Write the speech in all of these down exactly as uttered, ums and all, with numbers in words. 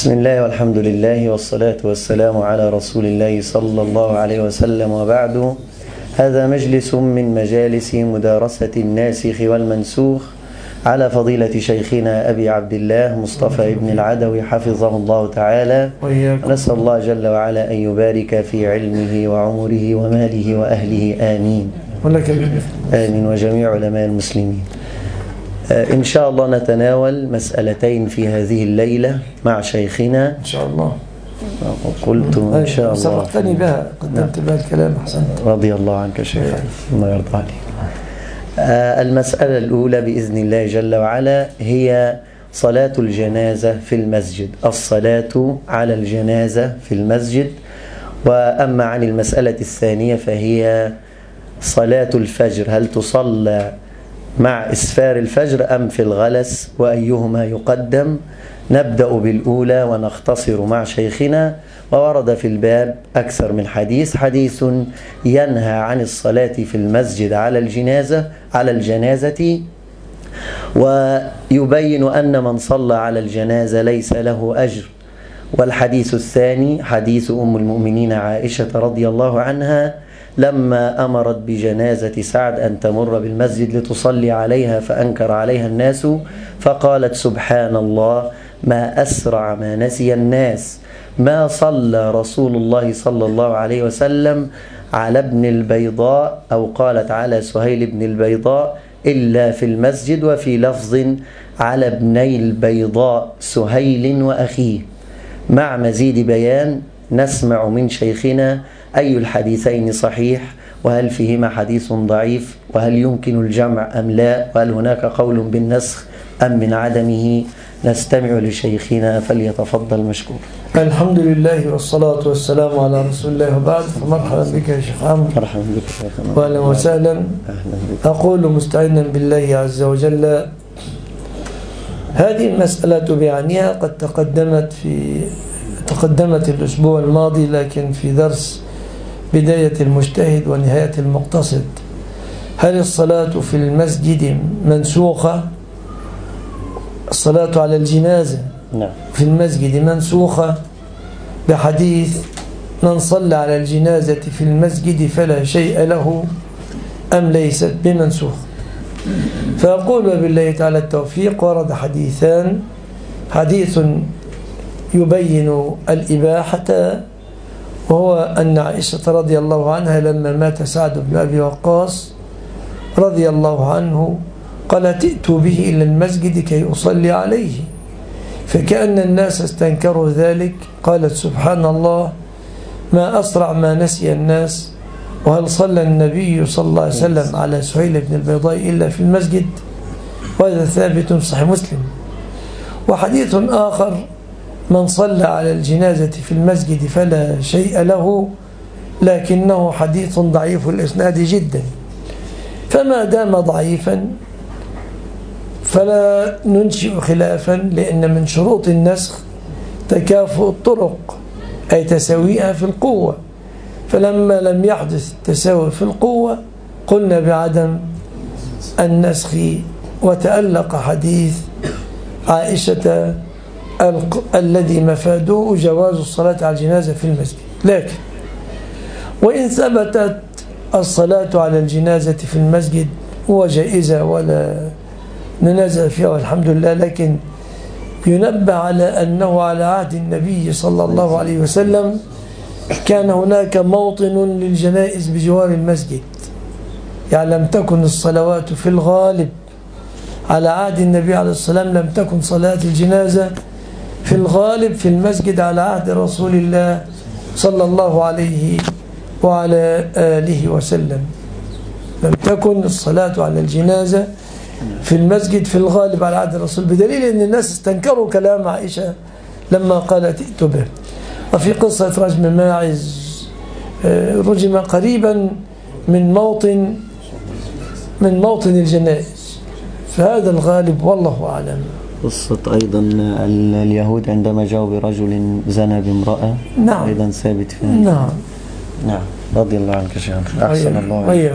بسم الله والحمد لله والصلاة والسلام على رسول الله صلى الله عليه وسلم، وبعد. هذا مجلس من مجالس مدارسة الناسخ والمنسوخ على فضيلة شيخنا أبي عبد الله مصطفى ابن العدوي حفظه الله تعالى، ونسأل الله جل وعلا أن يبارك في علمه وعمره وماله وأهله، آمين. آمين وجميع علماء المسلمين. إن شاء الله نتناول مسألتين في هذه الليلة مع شيخنا إن شاء الله. قلت إن شاء الله سبقتني بها، قدمت بها الكلام، أحسنت. رضي الله عنك شيخ، الله يرضى عليك. المسألة الأولى بإذن الله جل وعلا هي صلاة الجنازة في المسجد، الصلاة على الجنازة في المسجد. وأما عن المسألة الثانية فهي صلاة الفجر، هل تصلى مع إسفار الفجر أم في الغلس، وأيهما يقدم؟ نبدأ بالأولى ونختصر مع شيخنا. وورد في الباب أكثر من حديث، حديث ينهى عن الصلاة في المسجد على الجنازة على الجنازة ويبين أن من صلى على الجنازة ليس له أجر. والحديث الثاني حديث أم المؤمنين عائشة رضي الله عنها لما أمرت بجنازة سعد أن تمر بالمسجد لتصلي عليها، فأنكر عليها الناس، فقالت سبحان الله ما أسرع ما نسي الناس، ما صلى رسول الله صلى الله عليه وسلم على ابن البيضاء، أو قالت على سهيل بن البيضاء، إلا في المسجد. وفي لفظ على ابني البيضاء سهيل وأخيه. مع مزيد بيان نسمع من شيخنا أي الحديثين صحيح، وهل فيهما حديث ضعيف، وهل يمكن الجمع أم لا، وهل هناك قول بالنسخ أم من عدمه. نستمع لشيخنا، فليتفضل مشكور. الحمد لله والصلاة والسلام على رسول الله، وبعد. فمرحبا بك يا شيخ عمرو. مرحبا بك يا شيخ. وأهلا وسهلا. أقول مستعينا بالله عز وجل، هذه المسألة بعنيها قد تقدمت في تقدمت الأسبوع الماضي، لكن في درس بداية المجتهد ونهاية المقتصد. هل الصلاة في المسجد منسوخة؟ الصلاة على الجنازة في المسجد منسوخة بحديث من صلى على الجنازة في المسجد فلا شيء له، أم ليست بمنسوخ؟ فأقول وبالله تعالى التوفيق، ورد حديثان، حديث يبين الإباحة، وهو أن عائشة رضي الله عنها لما مات سعد بن أبي وقاص رضي الله عنه قالت ائتوا به إلى المسجد كي أصلي عليه، فكأن الناس استنكروا ذلك. قالت سبحان الله ما أسرع ما نسي الناس، وهل صلى النبي صلى الله عليه وسلم على سهيل بن البيضاء إلا في المسجد؟ وهذا ثابت صحيح مسلم. وحديث آخر من صلى على الجنازة في المسجد فلا شيء له، لكنه حديث ضعيف الإسناد جدا. فما دام ضعيفا فلا ننشئ خلافا، لأن من شروط النسخ تكافؤ الطرق، أي تساويها في القوة. فلما لم يحدث التساوي في القوة قلنا بعدم النسخ، وتألق حديث عائشة الذي مفاده جواز الصلاة على الجنازة في المسجد. لكن وإن ثبتت الصلاة على الجنازة في المسجد وجائزة ولا ننازع فيها والحمد لله، لكن ينبه على أنه على عهد النبي صلى الله عليه وسلم كان هناك موطن للجنائز بجوار المسجد، يعني لم تكن الصلوات في الغالب على عهد النبي عليه الصلاة والسلام، لم تكن صلاة الجنازة في الغالب في المسجد على عهد رسول الله صلى الله عليه وعلى آله وسلم. لم تكن الصلاة على الجنازة في المسجد في الغالب على عهد الرسول، بدليل أن الناس استنكروا كلام عائشة لما قالت ائتوا به. وفي قصة رجم ماعز رجم قريبا من موطن من موطن الجنائز، فهذا الغالب والله أعلم. قصة أيضا اليهود عندما جاءوا برجل زنى بامرأة، نعم، أيضا ثابت فيها. نعم نعم. رضي الله عنك شيخ، أحسن الله عليك.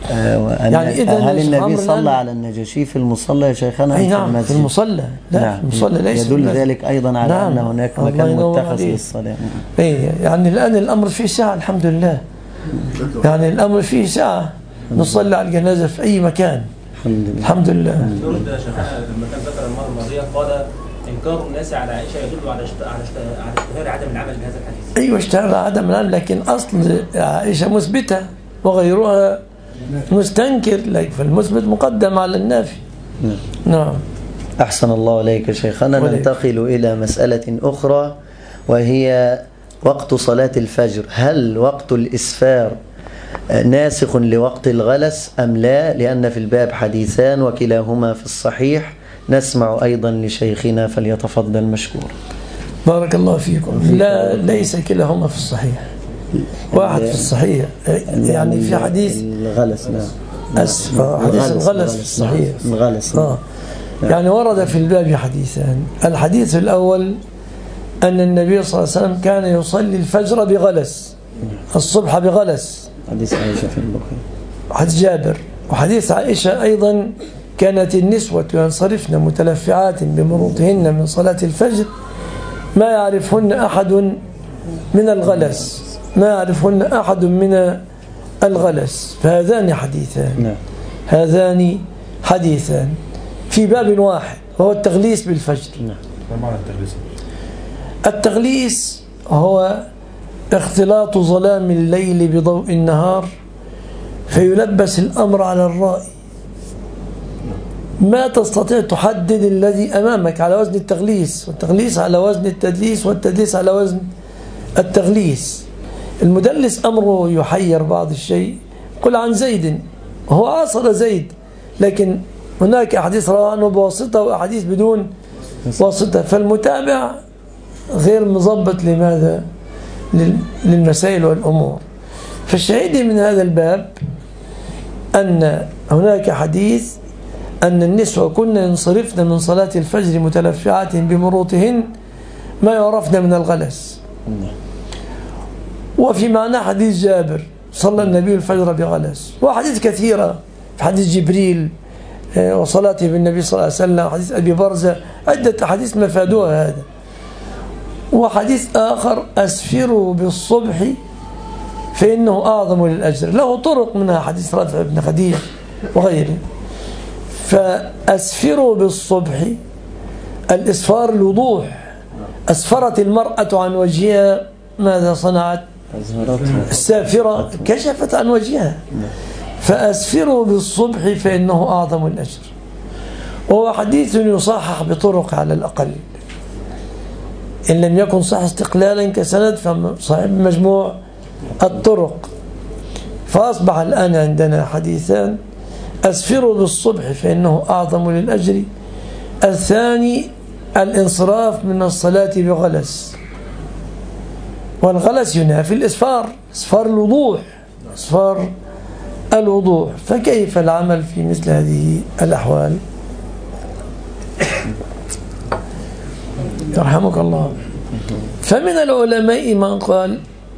يعني إذا هل النبي صلى على النجاشي في المصلى يا شيخنا؟ أي نعم في المصلى. لا نعم. في المصلى ليس يدل ذلك أيضا على نعم. أن هناك مكان متخذ للصلاة. أي يعني الآن الأمر فيه ساعة الحمد لله. يعني الأمر فيه ساعة نصلي على الجنازة في أي مكان الحمد لله. الحمد لله. يا شيخنا لما كان ذكر المرة الماضية قال إنكار الناس على عائشة يدل على على اشتهار عدم العمل بهذا الحديث. أيوة اشتهار عدم العمل، لكن أصل عائشة مثبتة وغيرها مستنكر، لكن فالمثبت مقدم على النافي. نعم. أحسن الله إليك شيخنا. ننتقل إلى مسألة أخرى وهي وقت صلاة الفجر. هل وقت الإسفار ناسخ لوقت الغلس أم لا؟ لأن في الباب حديثان وكلاهما في الصحيح. نسمع أيضا لشيخنا فليتفضل مشكور. بارك الله فيكم. لا ليس كلاهما في الصحيح، واحد في الصحيح يعني في حديث الغلس. نعم أسفة حديث الغلس في الصحيح. الغلس آه. يعني ورد في الباب حديثان. الحديث الأول أن النبي صلى الله عليه وسلم كان يصلي الفجر بغلس، الصبح بغلس، حديث عائشة في البخاري، حديث جابر. وحديث عائشة أيضا كانت النسوة ينصرفن متلفعات بمروطهن من صلاة الفجر ما يعرفهن أحد من الغلس، ما يعرفهن أحد من الغلس. فهذان حديثان، هذان حديثان في باب واحد وهو التغليس بالفجر. ما معنى التغليس؟ التغليس هو اختلاط ظلام الليل بضوء النهار فيلبس الأمر على الرائي، ما تستطيع تحدد الذي أمامك على وزن التغليس، والتغليس على وزن التدليس، والتدليس على وزن التغليس. المدلس أمره يحير بعض الشيء. قل عن زيد، هو عاصر زيد، لكن هناك أحاديث روى عنه بواسطة وأحاديث بدون واسطة، فالمتابع غير مضبط لماذا؟ للمسائل والأمور. فالشاهد من هذا الباب أن هناك حديث أن النسوة كن ينصرفن من صلاة الفجر متلفعات بمروطهن ما يعرفن من الغلس. وفي معنى حديث جابر صلى النبي الفجر بغلس، وحديث كثيرة في حديث جبريل وصلاته بالنبي صلى الله عليه وسلم، حديث أبي برزة، عدة حديث مفادوها هذا. وحديث آخر أسفروا بالصبح فإنه أعظم للأجر، له طرق منها حديث رافع بن خديج وغيره. فأسفروا بالصبح الإسفار الوضوح. أسفرت المرأة عن وجهها، ماذا صنعت؟ السافرة كشفت عن وجهها. فأسفروا بالصبح فإنه أعظم الأجر. وهو حديث يصحح بطرق على الأقل، إن لم يكن صح استقلالا كسند فصحيح بمجموع الطرق. فأصبح الآن عندنا حديثان: أسفروا بالصبح فإنه أعظم للأجر. الثاني الانصراف من الصلاة بغلس، والغلس ينافي الإسفار، إسفار الوضوح، إسفار الوضوح. فكيف العمل في مثل هذه الأحوال؟ يرحمك الله. فمن العلماء من قال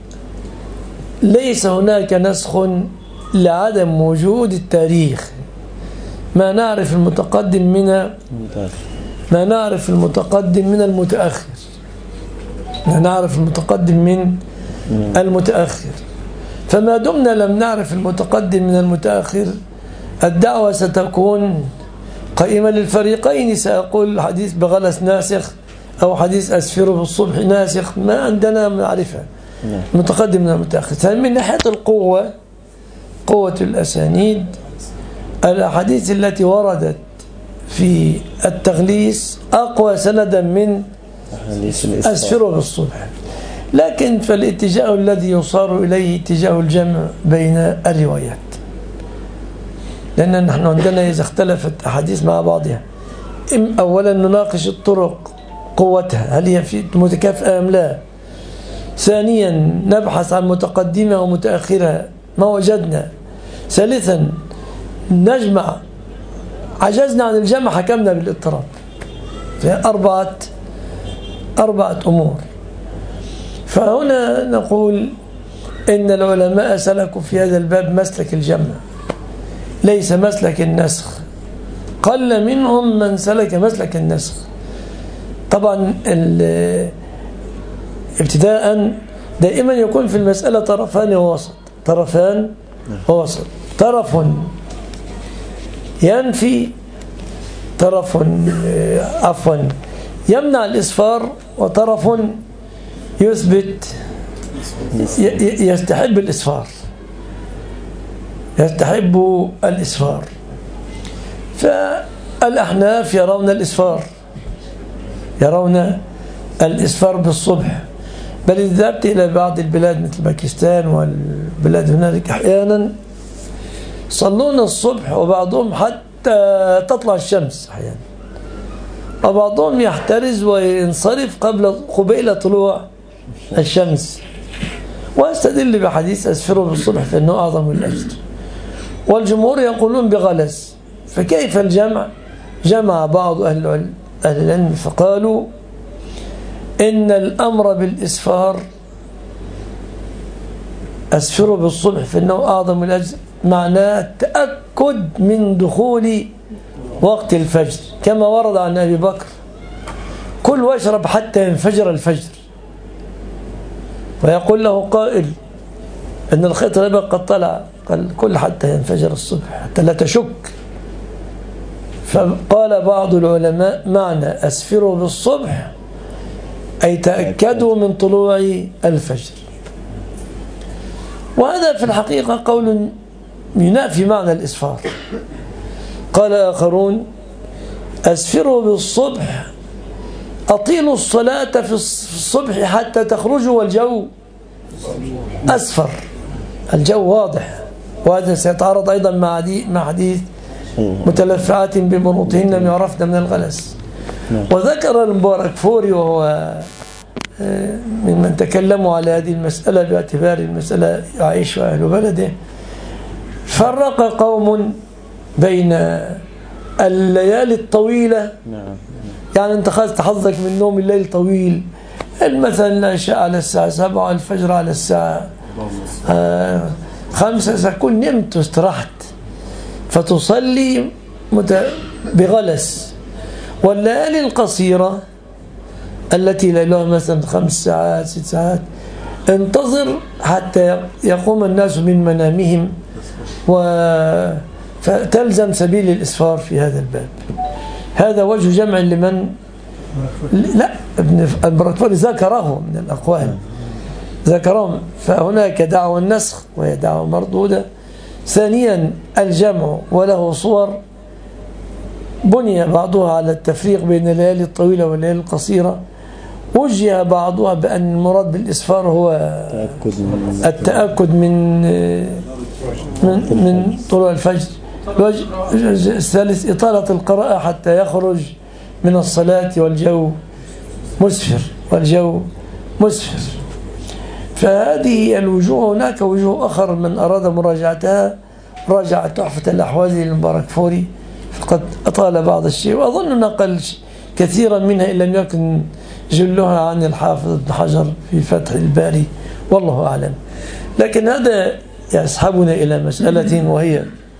ليس هناك نسخ لعدم وجود التاريخ، ما نعرف المتقدم من ما نعرف المتقدم من المتأخر، ما نعرف المتقدم من المتأخر. فما دمنا لم نعرف المتقدم من المتأخر الدعوة ستكون قائمة للفريقين. سأقول حديث بغلس ناسخ أو حديث أسفروا بالصبح ناسخ، ما عندنا معرفة المتقدم من المتأخر. من ناحية القوة، قوة الأسانيد، الأحاديث التي وردت في التغليس أقوى سندا من أسفروا بالصبح. لكن فالاتجاه الذي يصار إليه اتجاه الجمع بين الروايات، لأن نحن عندنا إذا اختلفت أحاديث مع بعضها، أولا نناقش الطرق قوتها، هل هي في متكافئة أم لا. ثانيا نبحث عن متقدمة ومتأخرة، ما وجدنا. ثالثا نجمع، عجزنا عن الجمع حكمنا بالاضطراب. أربعة أربعة أمور. فهنا نقول إن العلماء سلكوا في هذا الباب مسلك الجمع، ليس مسلك النسخ، قل منهم من سلك مسلك النسخ. طبعا ابتداء دائما يكون في المسألة طرفان ووسط، طرفان ووسط، طرف ينفي، طرف عفوا يمنع الإسفار، وطرف يثبت يستحب الإسفار، يستحب الإسفار. فالأحناف يرون الإسفار، يرون الإسفار بالصبح. بل إذا ذهبت إلى بعض البلاد مثل باكستان والبلاد هنالك أحيانا صلون الصبح، وبعضهم حتى تطلع الشمس أحيانا، وبعضهم يحترز وينصرف قبل قبيل طلوع الشمس، واستدل بحديث أسفروا بالصبح فإنه أعظم الأجر. والجمهور يقولون بغلس. فكيف الجمع؟ جمع بعض أهل العلم فقالوا إن الأمر بالإسفار أسفروا بالصبح فإنه أعظم الأجر معناه التأكد من دخول وقت الفجر، كما ورد عن أبي بكر: كل واشرب حتى ينفجر الفجر. ويقول له قائل إن الخيط الأبيض قد طلع، قال كل حتى ينفجر الصبح حتى لا تشك. فقال بعض العلماء معنى أسفروا بالصبح أي تأكدوا من طلوع الفجر. وهذا في الحقيقة قول ينافي معنى الإسفار. قال آخرون: أسفروا بالصبح أطيلوا الصلاة في الصبح حتى تخرجوا والجو أسفر، الجو واضح. وهذا سيتعارض أيضا مع حديث متلفعات ببنوطهن يعرفن من الغلس. وذكر المباركفوري وهو ممن تكلموا على هذه المسألة باعتبار المسألة يعيش أهل بلده، فرق قوم بين الليالي الطويلة، يعني انت خذت حظك من نوم الليل طويل، مثلا العشاء على الساعة سبعة، الفجر على الساعة آه خمسة، سأكون نمت واسترحت فتصلي بغلس. والليالي القصيرة التي ليلها مثلا خمس ساعات ست ساعات انتظر حتى يقوم الناس من منامهم، فتلزم سبيل الإسفار في هذا الباب. هذا وجه جمع لمن لا ابن البركفوري ذكره من الأقوال، ذكرهم. فهناك دعوى النسخ وهي دعوى مردودة. ثانيا الجمع وله صور، بني بعضها على التفريق بين الليالي الطويلة والليالي القصيرة. وجه بعضها بأن المراد بالإسفار هو التأكد من من, من طلوع الفجر. الثالث إطالة القراءة حتى يخرج من الصلاة والجو مسفر، والجو مسفر. فهذه الوجوه. هناك وجوه أخر من أراد مراجعتها راجع تحفة الأحوازي للمباركفوري، فقد أطال بعض الشيء، وأظن نقل كثيرا منها إن لم يكن جلها عن الحافظ ابن حجر في فتح الباري، والله أعلم. لكن هذا يسحبنا إلى مسألة، وهي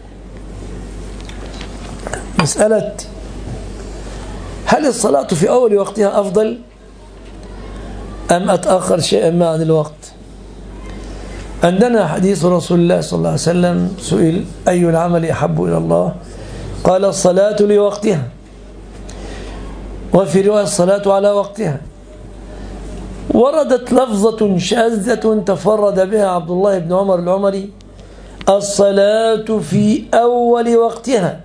مسألة هل الصلاة في أول وقتها أفضل أم أتأخر شيئا ما عن الوقت؟ عندنا حديث رسول الله صلى الله عليه وسلم سئل أي العمل أحب إلى الله؟ قال الصلاة لوقتها، وفي رواية الصلاة على وقتها. وردت لفظة شاذة تفرد بها عبد الله بن عمر العمري: الصلاة في أول وقتها.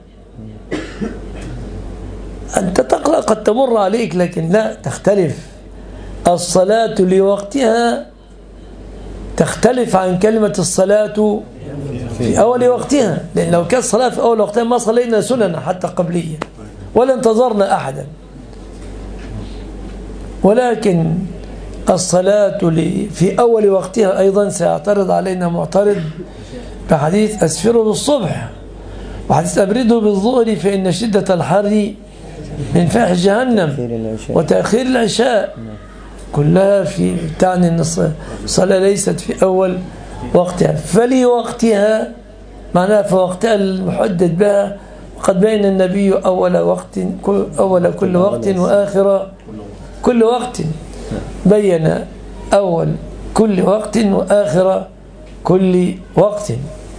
أنت تقرأ قد تمر عليك، لكن لا تختلف. الصلاة لوقتها تختلف عن كلمة الصلاة في أول وقتها، لأن لو كانت الصلاة في أول وقتها ما صلينا سنن حتى قبلية ولا انتظرنا أحدا. ولكن الصلاة في أول وقتها أيضا سيعترض علينا معترض بحديث أسفروا بالصبح، وحديث أبردوا بالظهر فإن شدة الحر من فاحش جهنم، وتأخير العشاء، كلها في تعني أن الصلاة ليست في أول وقتها. فلوقتها معناها في وقتها المحدد بها. وقد بين النبي أول وقت أول كل وقت وآخر كل وقت، بين أول كل وقت وآخر كل وقت.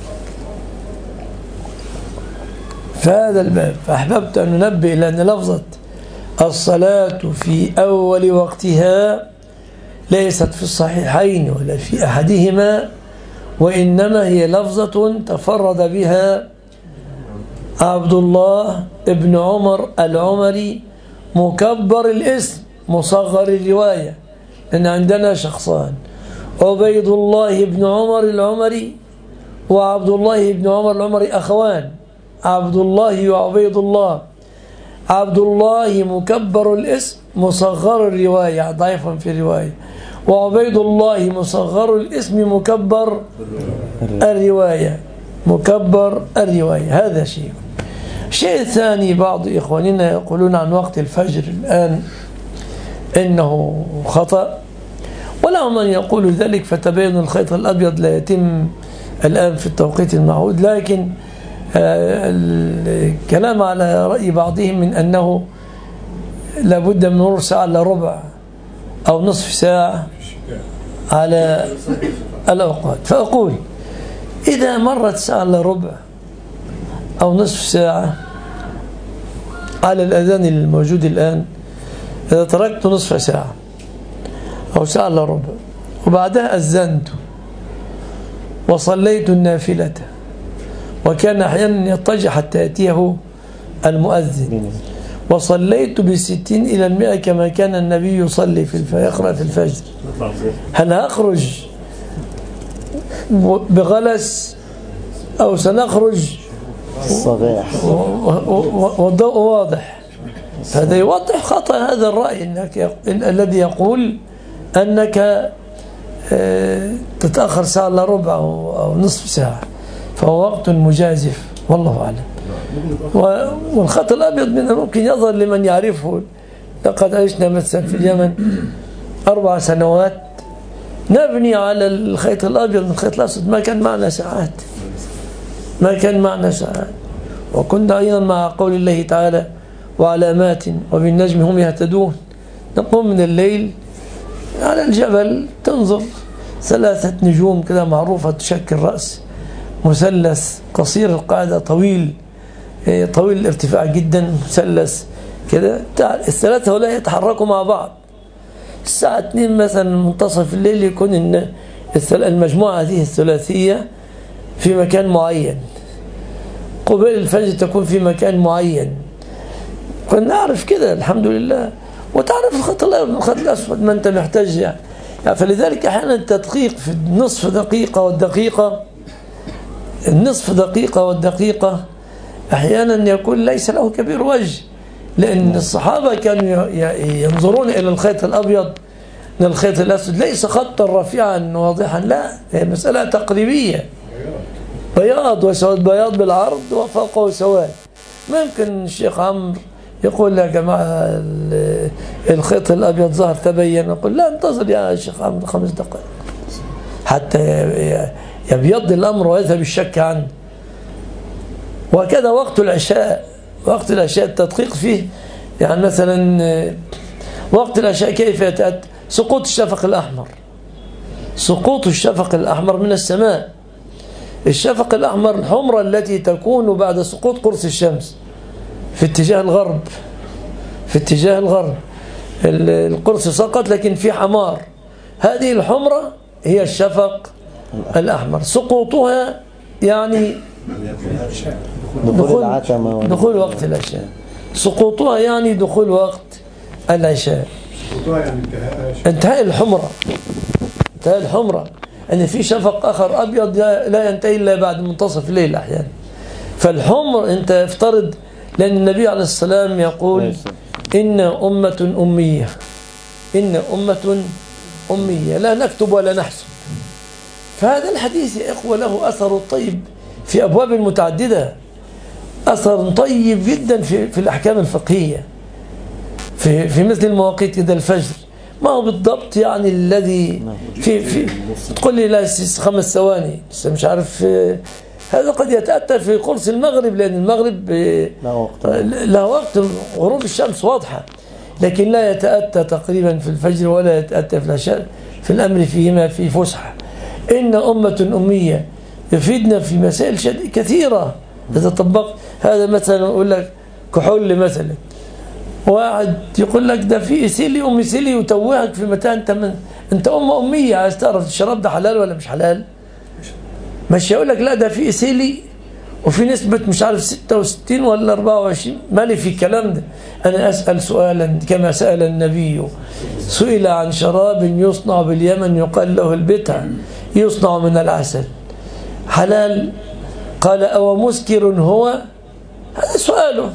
فهذا الباب. فأحببت أن ننبه إلى أن لفظة الصلاة في أول وقتها ليست في الصحيحين ولا في أحدهما، وإنما هي لفظة تفرد بها عبد الله ابن عمر العمري مكبر الاسم مصغر الرواية. إن عندنا شخصان، عبيد الله بن عمر العمري وعبد الله بن عمر العمري أخوان، عبد الله وعبيد الله. عبد الله مكبر الاسم مصغر الرواية ضعيف في الرواية، وعبيد الله مصغر الاسم مكبر الرواية مكبر الرواية. هذا شيء. الشيء الثاني، بعض إخواننا يقولون عن وقت الفجر الآن إنه خطأ، ولهم من يقول ذلك، فتبين الخيط الأبيض لا يتم الآن في التوقيت المعهود. لكن الكلام على رأي بعضهم من أنه لابد من نور ساعة إلا ربع أو نصف ساعة على الأوقات. فأقول إذا مرت ساعة إلا ربع أو نصف ساعة على الأذان الموجود الآن، إذا تركت نصف ساعة أو ساعة إلا ربع وبعدها أذنت وصليت النافلة، وكان أحيانا يضطجع حتى يأتيه المؤذن، وصليت بستين إلى المئة كما كان النبي يصلي في يقرأ في الفجر، هل أخرج بغلس أو سنخرج الصباح والضوء واضح؟ هذا يوضح خطأ هذا الرأي إنك الذي يقول أنك تتأخر ساعة إلا ربع أو نصف ساعة، فهو وقت مجازف والله أعلم. والخط الأبيض من الممكن يظهر لمن يعرفه. لقد عشنا مثلا في اليمن أربع سنوات نبني على الخيط الأبيض من الخيط الأسود، ما كان معنا ساعات ما كان معنا ساعات وكنا أيضا مع قول الله تعالى وعلامات وبالنجم هم يهتدون. نقوم من الليل على الجبل تنظر ثلاثة نجوم كده معروفة تشكل رأس مثلث قصير القاعدة طويل طويل الارتفاع جدا مثلث كده، الثلاثة ولا يتحركوا مع بعض. الساعة اثنين مثلا منتصف الليل يكون المجموعة هذه الثلاثية في مكان معين، قبيل الفجر تكون في مكان معين. كنا نعرف كده الحمد لله، وتعرف الخط الأبيض من الخط الأسود ما أنت محتاج يعني. يعني فلذلك أحيانا التدقيق في النصف دقيقة والدقيقة النصف دقيقة والدقيقة أحيانا يكون ليس له كبير وجه، لأن الصحابة كانوا ينظرون إلى الخيط الأبيض من الخيط الأسود ليس خطا رفيعا واضحا، لا، هي مسألة تقريبية، بياض وسواد، بياض بالعرض وفوقه سواد. ممكن الشيخ عمرو يقول يا جماعة الخيط الأبيض ظهر تبين، نقول لا انتظر يا شيخ عمرو خمس دقائق حتى يبيض الأمر ويذهب الشك عنه. وكذا وقت العشاء وقت العشاء التدقيق فيه، يعني مثلا وقت العشاء كيف يتأتى؟ سقوط الشفق الأحمر سقوط الشفق الأحمر من السماء. الشفق الأحمر الحمرة التي تكون بعد سقوط قرص الشمس في اتجاه الغرب في اتجاه الغرب القرص سقط لكن في حمار، هذه الحمرة هي الشفق الأحمر. سقوطها يعني دخول, دخول وقت العشاء، سقوطها يعني دخول وقت العشاء، انتهاء الحمرة انتهاء الحمرة أن في شفق آخر أبيض لا ينتهي إلا بعد منتصف الليل أحيانا. فالحمر أنت افترض، لأن النبي عليه السلام يقول إن أمة أمية إن أمة أمية لا نكتب ولا نحسب. فهذا الحديث يا إخوة له أثر طيب في أبواب متعددة، أثر طيب جدا في, في الأحكام الفقهية في, في مثل المواقيت كده الفجر، ما هو بالضبط يعني الذي في, في تقول لي لا خمس ثواني مش عارف هذا قد يتأتى في قرص المغرب، لأن المغرب لا وقت لا وقت، غروب الشمس واضحة، لكن لا يتأتى تقريبا في الفجر ولا يتأتى في العشاء، في الأمر فيهما في فسحة. إن أمة أمية يفيدنا في مسائل كثيرة إذا طبقت. هذا مثلا أقول لك كحول مثلا، واحد يقول لك ده في إسيلي أم إسيلي وتوهك في متى أنت من أنت أمة أمية عايز تعرف الشراب ده حلال ولا مش حلال، مش يقول لك لا ده في إسيلي وفي نسبة مش عارف ستة وستين ولا أربعة وعشرين، مالي في الكلام ده. أنا أسأل سؤالا كما سأل النبي، سئل عن شراب يصنع باليمن يقال له البتع، يصنع من العسل، حلال؟ قال أو مسكر هو؟ هذا سؤاله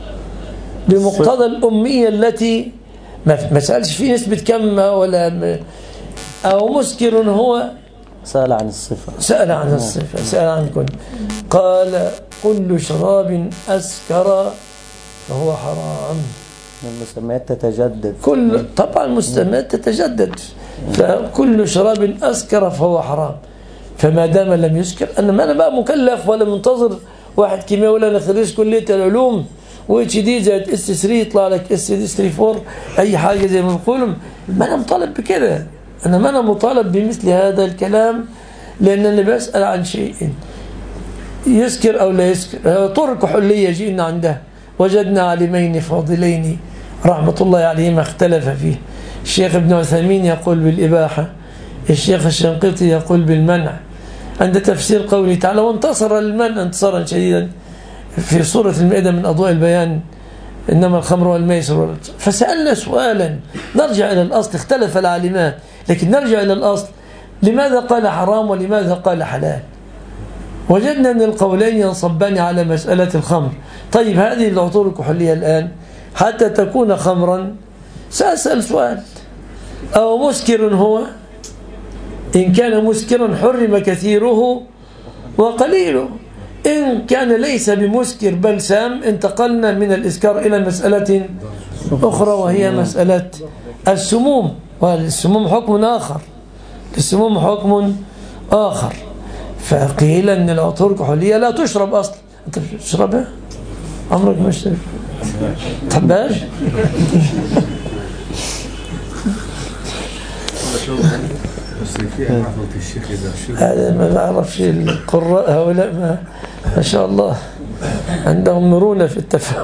بمقتضى الأمية التي ما سألش في نسبة كم ولا أو مسكر هو، سأل عن الصفة، سأل عن الصفة، سأل عن كل. قال كل شراب أسكر فهو حرام. المسميات تتجدد، كل طبعا المسميات تتجدد، فكل شراب أسكر فهو حرام. فما دام لم يسكر، أنا ما أنا بقى مكلف ولا منتظر واحد كيمياء ولا أنا خريج كلية العلوم واتش دي زائد اس ثلاثة يطلع لك اس دي ثلاثة أربعة أي حاجة زي ما بنقول. ما أنا مطالب بكده، أنا ما أنا مطالب بمثل هذا الكلام، لأنني بسأل عن شيء يسكر أو لا يسكر. طرق حلية جئنا عندها وجدنا عالمين فاضلين رحمة الله عليهما اختلف فيه. الشيخ ابن عثيمين يقول بالإباحة، الشيخ الشنقيطي يقول بالمنع، عند تفسير قوله تعالى وانتصر المنع انتصارا شديدا في سورة المائدة من أضواء البيان إنما الخمر والميسر. فسألنا سؤالا نرجع إلى الأصل، اختلف العالمان لكن نرجع إلى الأصل، لماذا قال حرام ولماذا قال حلال؟ وجدنا أن القولين ينصبان على مسألة الخمر. طيب هذه العطور الكحولية الآن حتى تكون خمرا سأسأل سؤال، أو مسكر هو؟ إن كان مسكرا حرم كثيره وقليله، إن كان ليس بمسكر بل سام انتقلنا من الإسكار إلى مسألة أخرى وهي مسألة السموم، والسموم حكم آخر، السموم حكم آخر. فقيل أن العطور الكحولية لا تشرب أصلا. أنت تشربها؟ عمرك ما اشتري تحبهاش؟ هذا ما بعرفش القراء هؤلاء ما, ما شاء الله عندهم مرونة في التفاهم.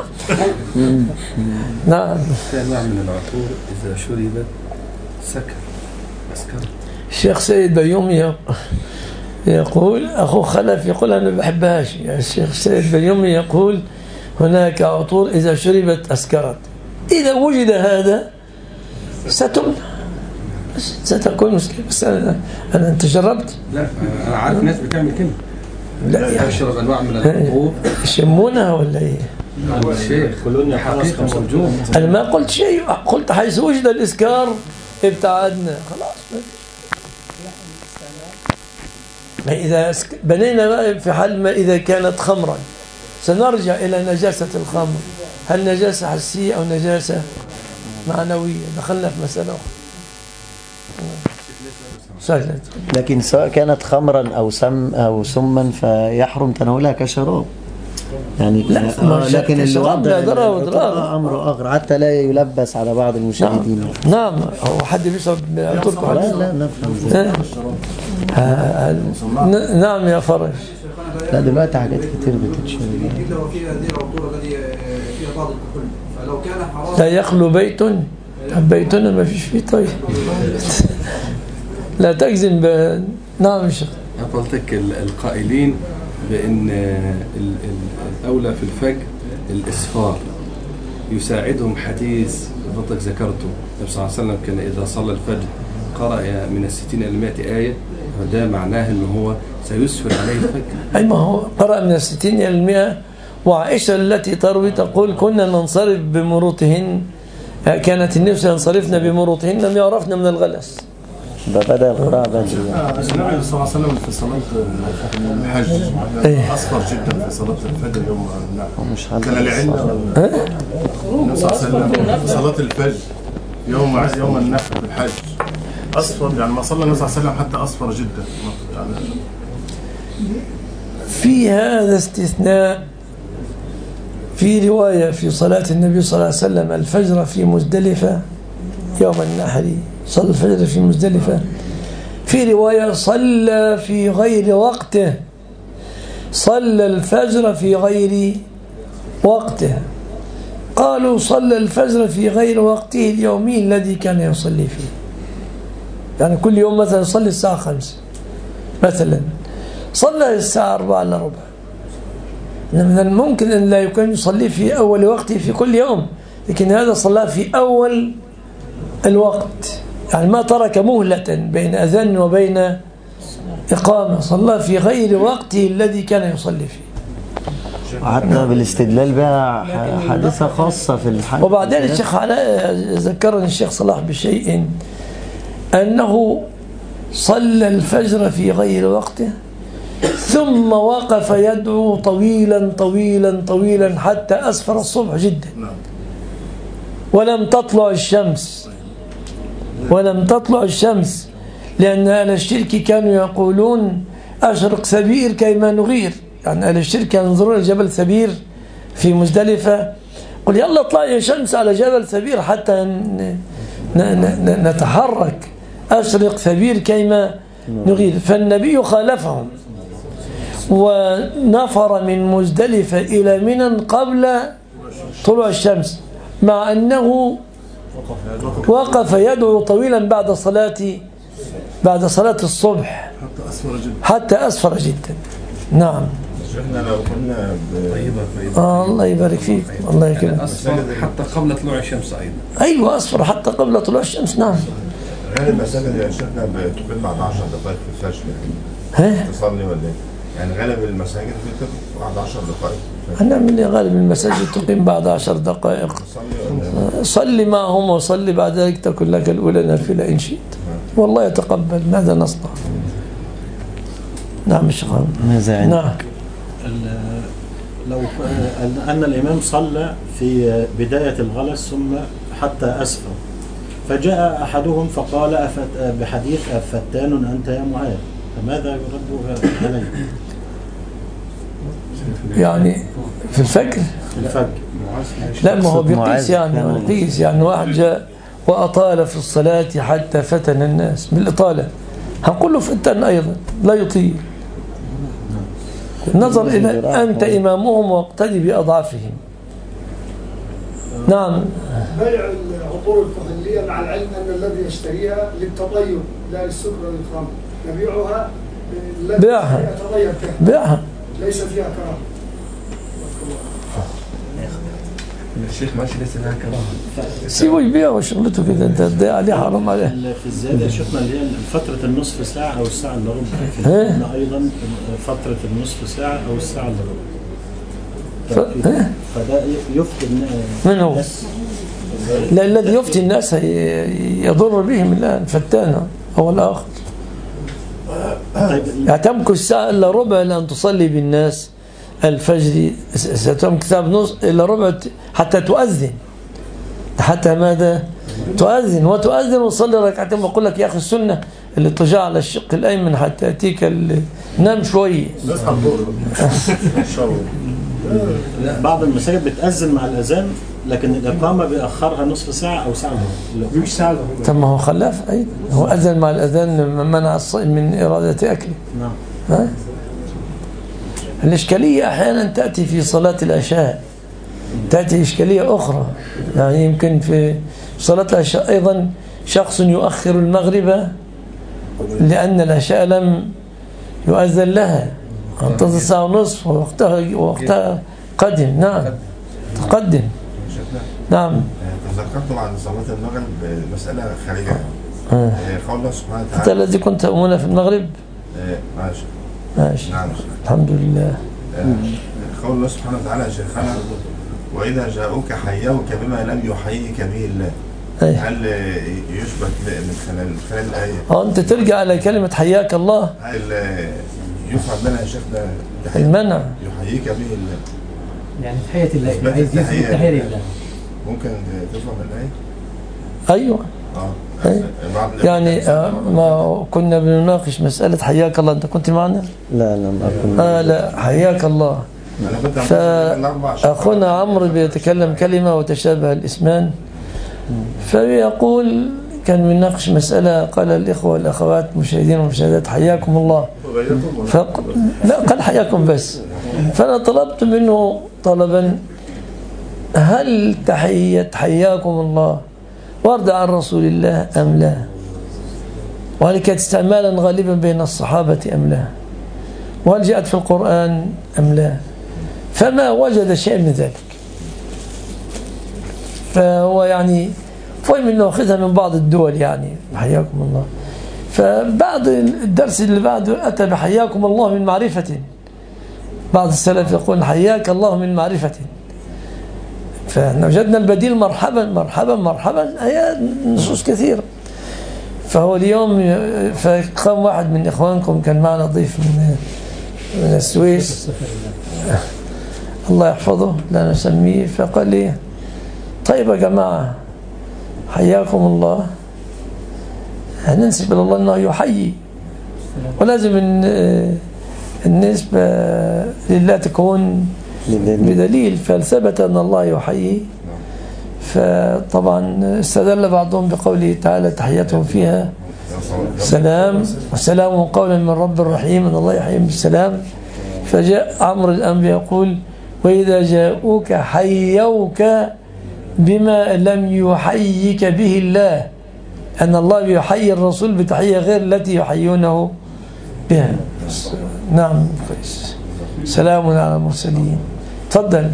نعم. في أنواع من العطور إذا شربت سكر أسكر. الشيخ سيد بيومي يقول أخو خلف يقول أنا ما بحبهاش، يعني الشيخ سيد بيومي يقول هناك عطور إذا شربت أسكرت. إذا وجد هذا ستمنع، ستكون مشكلة. بس أنا, أنا أنت جربت؟ لا أنا عارف ناس بتعمل كده، لا يعني تشرب أنواع من العطور يشمونها ولا إيه؟ الشيخ كلنا حقيقة موجود. أنا ما قلت شيء، قلت حيث وجد الإسكار ابتعدنا خلاص. ما إذا بنينا بقى في حال ما إذا كانت خمرا سنرجع إلى نجاسة الخمر، هل نجاسة حسية أو نجاسة معنوية؟ دخلنا في مسألة أخرى. سهلة. لكن سواء كانت خمرا أو سم أو سما فيحرم تناولها كشراب يعني. لا آه لكن الشراب لا ضرر وضرار، أمر آخر حتى لا يلبس على بعض المشاهدين. نعم, نعم. هو حد بيشرب عطور كحولية؟ لا لا نفهم. نعم يا فرج. لا دلوقتي حاجات كتير بتتشرب. لو في هذه العطور التي فيها بعض الكحول فلو كان حرام لا يخلو بيت، بيتنا ما فيش فيه. طيب لا تجزم ب... نعم يا شيخ. أفضلتك القائلين بأن الأولى في الفجر الإسفار يساعدهم حديث فضلتك ذكرته النبي صلى الله عليه وسلم كان إذا صلى الفجر قرأ من الستين إلى المائة آية، وده معناه أنه هو سيسفر عليه الفجر. أي ما هو قرأ من الستين إلى المائة. وعائشة التي تروي تقول كنا ننصرف بمروطهن، كانت النفس ينصرفن بمروطهن لم يعرفن من الغلس. بدأ القراءة بدري. النبي صلى الله عليه وسلم في صلاة الحج أصفر جدا في صلاة الفجر يوم النحر. كان لعلة النبي صلى الله عليه وسلم في صلاة الفجر يوم يوم النحر في الحج أصفر، يعني ما صلى النبي صلى الله عليه وسلم حتى أصفر جدا يعني. في هذا استثناء في رواية في صلاة النبي صلى الله عليه وسلم الفجر في مزدلفة يوم النحر، صلى الفجر في مزدلفة. في رواية صلى في غير وقته، صلى الفجر في غير وقته. قالوا صلى الفجر في غير وقته اليومي الذي كان يصلي فيه، يعني كل يوم مثلا يصلي الساعة خمسة مثلا، صلى الساعة أربعة إلا ربع. من الممكن أن لا يكون يصلي في أول وقته في كل يوم، لكن هذا صلى في أول الوقت، يعني ما ترك مهلة بين أذان وبين إقامة، صلى في غير وقته الذي كان يصلي فيه. وحتى بالاستدلال بها حادثة خاصة في الحج. وبعدين الشيخ علاء ذكرني الشيخ صلاح بشيء، أنه صلى الفجر في غير وقته ثم وقف يدعو طويلا طويلا طويلا حتى أسفر الصبح جدا، ولم تطلع الشمس ولم تطلع الشمس لأن أهل الشرك كانوا يقولون أشرق سبير كيما نغير، يعني أهل الشرك ينظرون لجبل سبير في مزدلفة، قل يلا اطلع يا شمس على جبل سبير حتى نتحرك، أشرق سبير كيما نغير. فالنبي خالفهم ونفر من مزدلفة إلى منى قبل طلوع الشمس، مع أنه وقف يدعو طويلا بعد صلاة بعد صلاة الصبح حتى أسفر جدا. نعم. شيخنا لو كنا ب... آه الله يبارك فيك، الله يكرمك. أسفر حتى قبل طلوع الشمس أيضا. أيوة أسفر حتى قبل طلوع الشمس. نعم. غير المساجد يا شيخنا بتقيم بعد عشر دقائق في الفجر، يعني تصلي ولا ايه؟ يعني غالب المساجد بتقيم بعد عشر دقائق. هنعمل ايه؟ غالب المساجد تقيم بعد عشر دقائق. صلي معهم وصلي بعد ذلك تكن لك الأولى نافلة إن شئت، والله يتقبل. ماذا نصنع؟ نعم الشيخ. ماذا عندك؟ نعم. لو أن الإمام صلى في بداية الغلس ثم حتى أسفر، فجاء أحدهم فقال بحديث أفتان أنت يا معاذ، فماذا يرد عليه؟ يعني في الفجر؟ في الفجر. لا ما هو بيقيس، يعني بيقيس يعني واحد جاء وأطال في الصلاة حتى فتن الناس بالإطالة، هنقول له فتن أيضا لا يطيل، نظر إلى أنت إمامهم واقتدي بأضعافهم. نعم. بيع العطور الكحولية مع العلم أن الذي يشتريها للتطيب لا للسكر والإكرام، نبيعها بيعها يتطيب بيعها ليس فيها كرامة. الشيخ ماشي لسه لها كرامة، سيبوا يبيعوا شغلته كده، انت تضيع عليه حرام عليه. في الزيادة شفنا اللي هي فترة النصف ساعة أو الساعة إلا ربع، أيضا فترة النصف ساعة أو الساعة إلا ربع، فده يفتي من هو؟ لا الذي يفتي الناس يضر بهم الآن فتانا هو الآخر. يعتمك الساعة إلا ربع لأن تصلي بالناس الفجر، ستم كتاب نص إلا ربع حتى تؤذن، حتى ماذا تؤذن وتؤذن وتصلي ركعتين. بقول لك يا أخي السنة الاضطجاع على الشق الأيمن حتى يأتيك نام شوية. بعض المساجد بتأذن مع الأذان لكن الإقامة بيأخرها نصف ساعة أو ساعة مش ساعة. طب ما هو خلاف أيضا، هو أذن مع الأذان منع الصائم من إرادة أكله. نعم. ها؟ الإشكالية أحيانا تأتي في صلاة العشاء، تأتي إشكالية أخرى، يعني يمكن في صلاة العشاء أيضا شخص يؤخر المغرب لأن العشاء لم يؤذن لها، انتظر ساعة ونصف ووقتها وقتها قدم. نعم تقدم. نعم. تذكرت عن صلاة المغرب مسألة خارجة، آه. قول الله سبحانه وتعالى أنت الذي كنت أمنا في المغرب؟ ماشي ماشي. نعم. الحمد لله. قول الله سبحانه وتعالى يا شيخنا وإذا جاءوك حيوك بما لم يحييك به الله. أيه. هل يشبك من خلال من خلال الآية؟ أه أنت ترجع على كلمة حياك الله. هل يفهم منها يا شيخنا المنع يحييك به الله؟ يعني تحية الله، عايز يثبت تحية لله. ممكن تفهم الآية؟ أيوه. اه يعني آه ما كنا بنناقش مسألة حياك الله، أنت كنت معنا؟ لا لا ما كنت. آه لا حياك الله. فأخونا عمرو بيتكلم كلمة وتشابه الاسمان، فيقول كان بيناقش مسألة، قال الإخوة والأخوات مشاهدين ومشاهدات حياكم الله، فق... لا قال حياكم بس. فأنا طلبت منه طلبا، هل تحية حياكم الله ورد عن رسول الله أم لا؟ وهل كانت استعمالا غالبا بين الصحابة أم لا؟ وهل جاءت في القرآن أم لا؟ فما وجد شيء من ذلك. فهو يعني فهم انه اخذها من بعض الدول يعني حياكم الله. فبعد الدرس اللي بعده اتى بحياكم الله من معرفة. بعض السلف يقول حياك الله من معرفة. فوجدنا البديل مرحبا مرحبا مرحبا، آيات نصوص كثيرة. فهو اليوم فقام واحد من إخوانكم كان معنا ضيف من من السويس الله يحفظه لا نسميه، فقال لي طيب يا جماعة حياكم الله ننسب إلى الله أنه يحيي، ولازم النسبة لله تكون بدليل، فثبت أن الله يحيي. فطبعا استدل بعضهم بقوله تعالى تحياتهم فيها سلام وسلام قولا من رب الرحيم، أن الله يحيي بالسلام. فجاء عمرو الأنبياء يقول وإذا جاءوك حيوك بما لم يحييك به الله، أن الله يحيي الرسول بتحية غير التي يحيونه بها. نعم كويس. سلام على المرسلين. تفضل.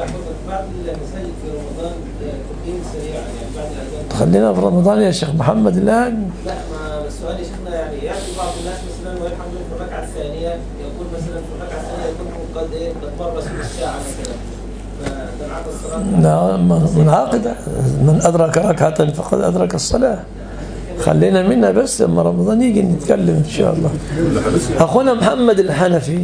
خلينا في رمضان يا شيخ محمد الآن. لا ما السؤال يا شيخنا يعني يأتي بعض الناس مثلا ويلحق في الركعة الثانية يقول مثلا في الركعة الثانية يكون قد إيه قد مر رسول الساعة مثلا، فنعقد الصلاة. نعم منعقد، من أدرك ركعة فقد أدرك الصلاة. خلينا منها بس لما رمضان يجي نتكلم إن شاء الله. أخونا محمد الحنفي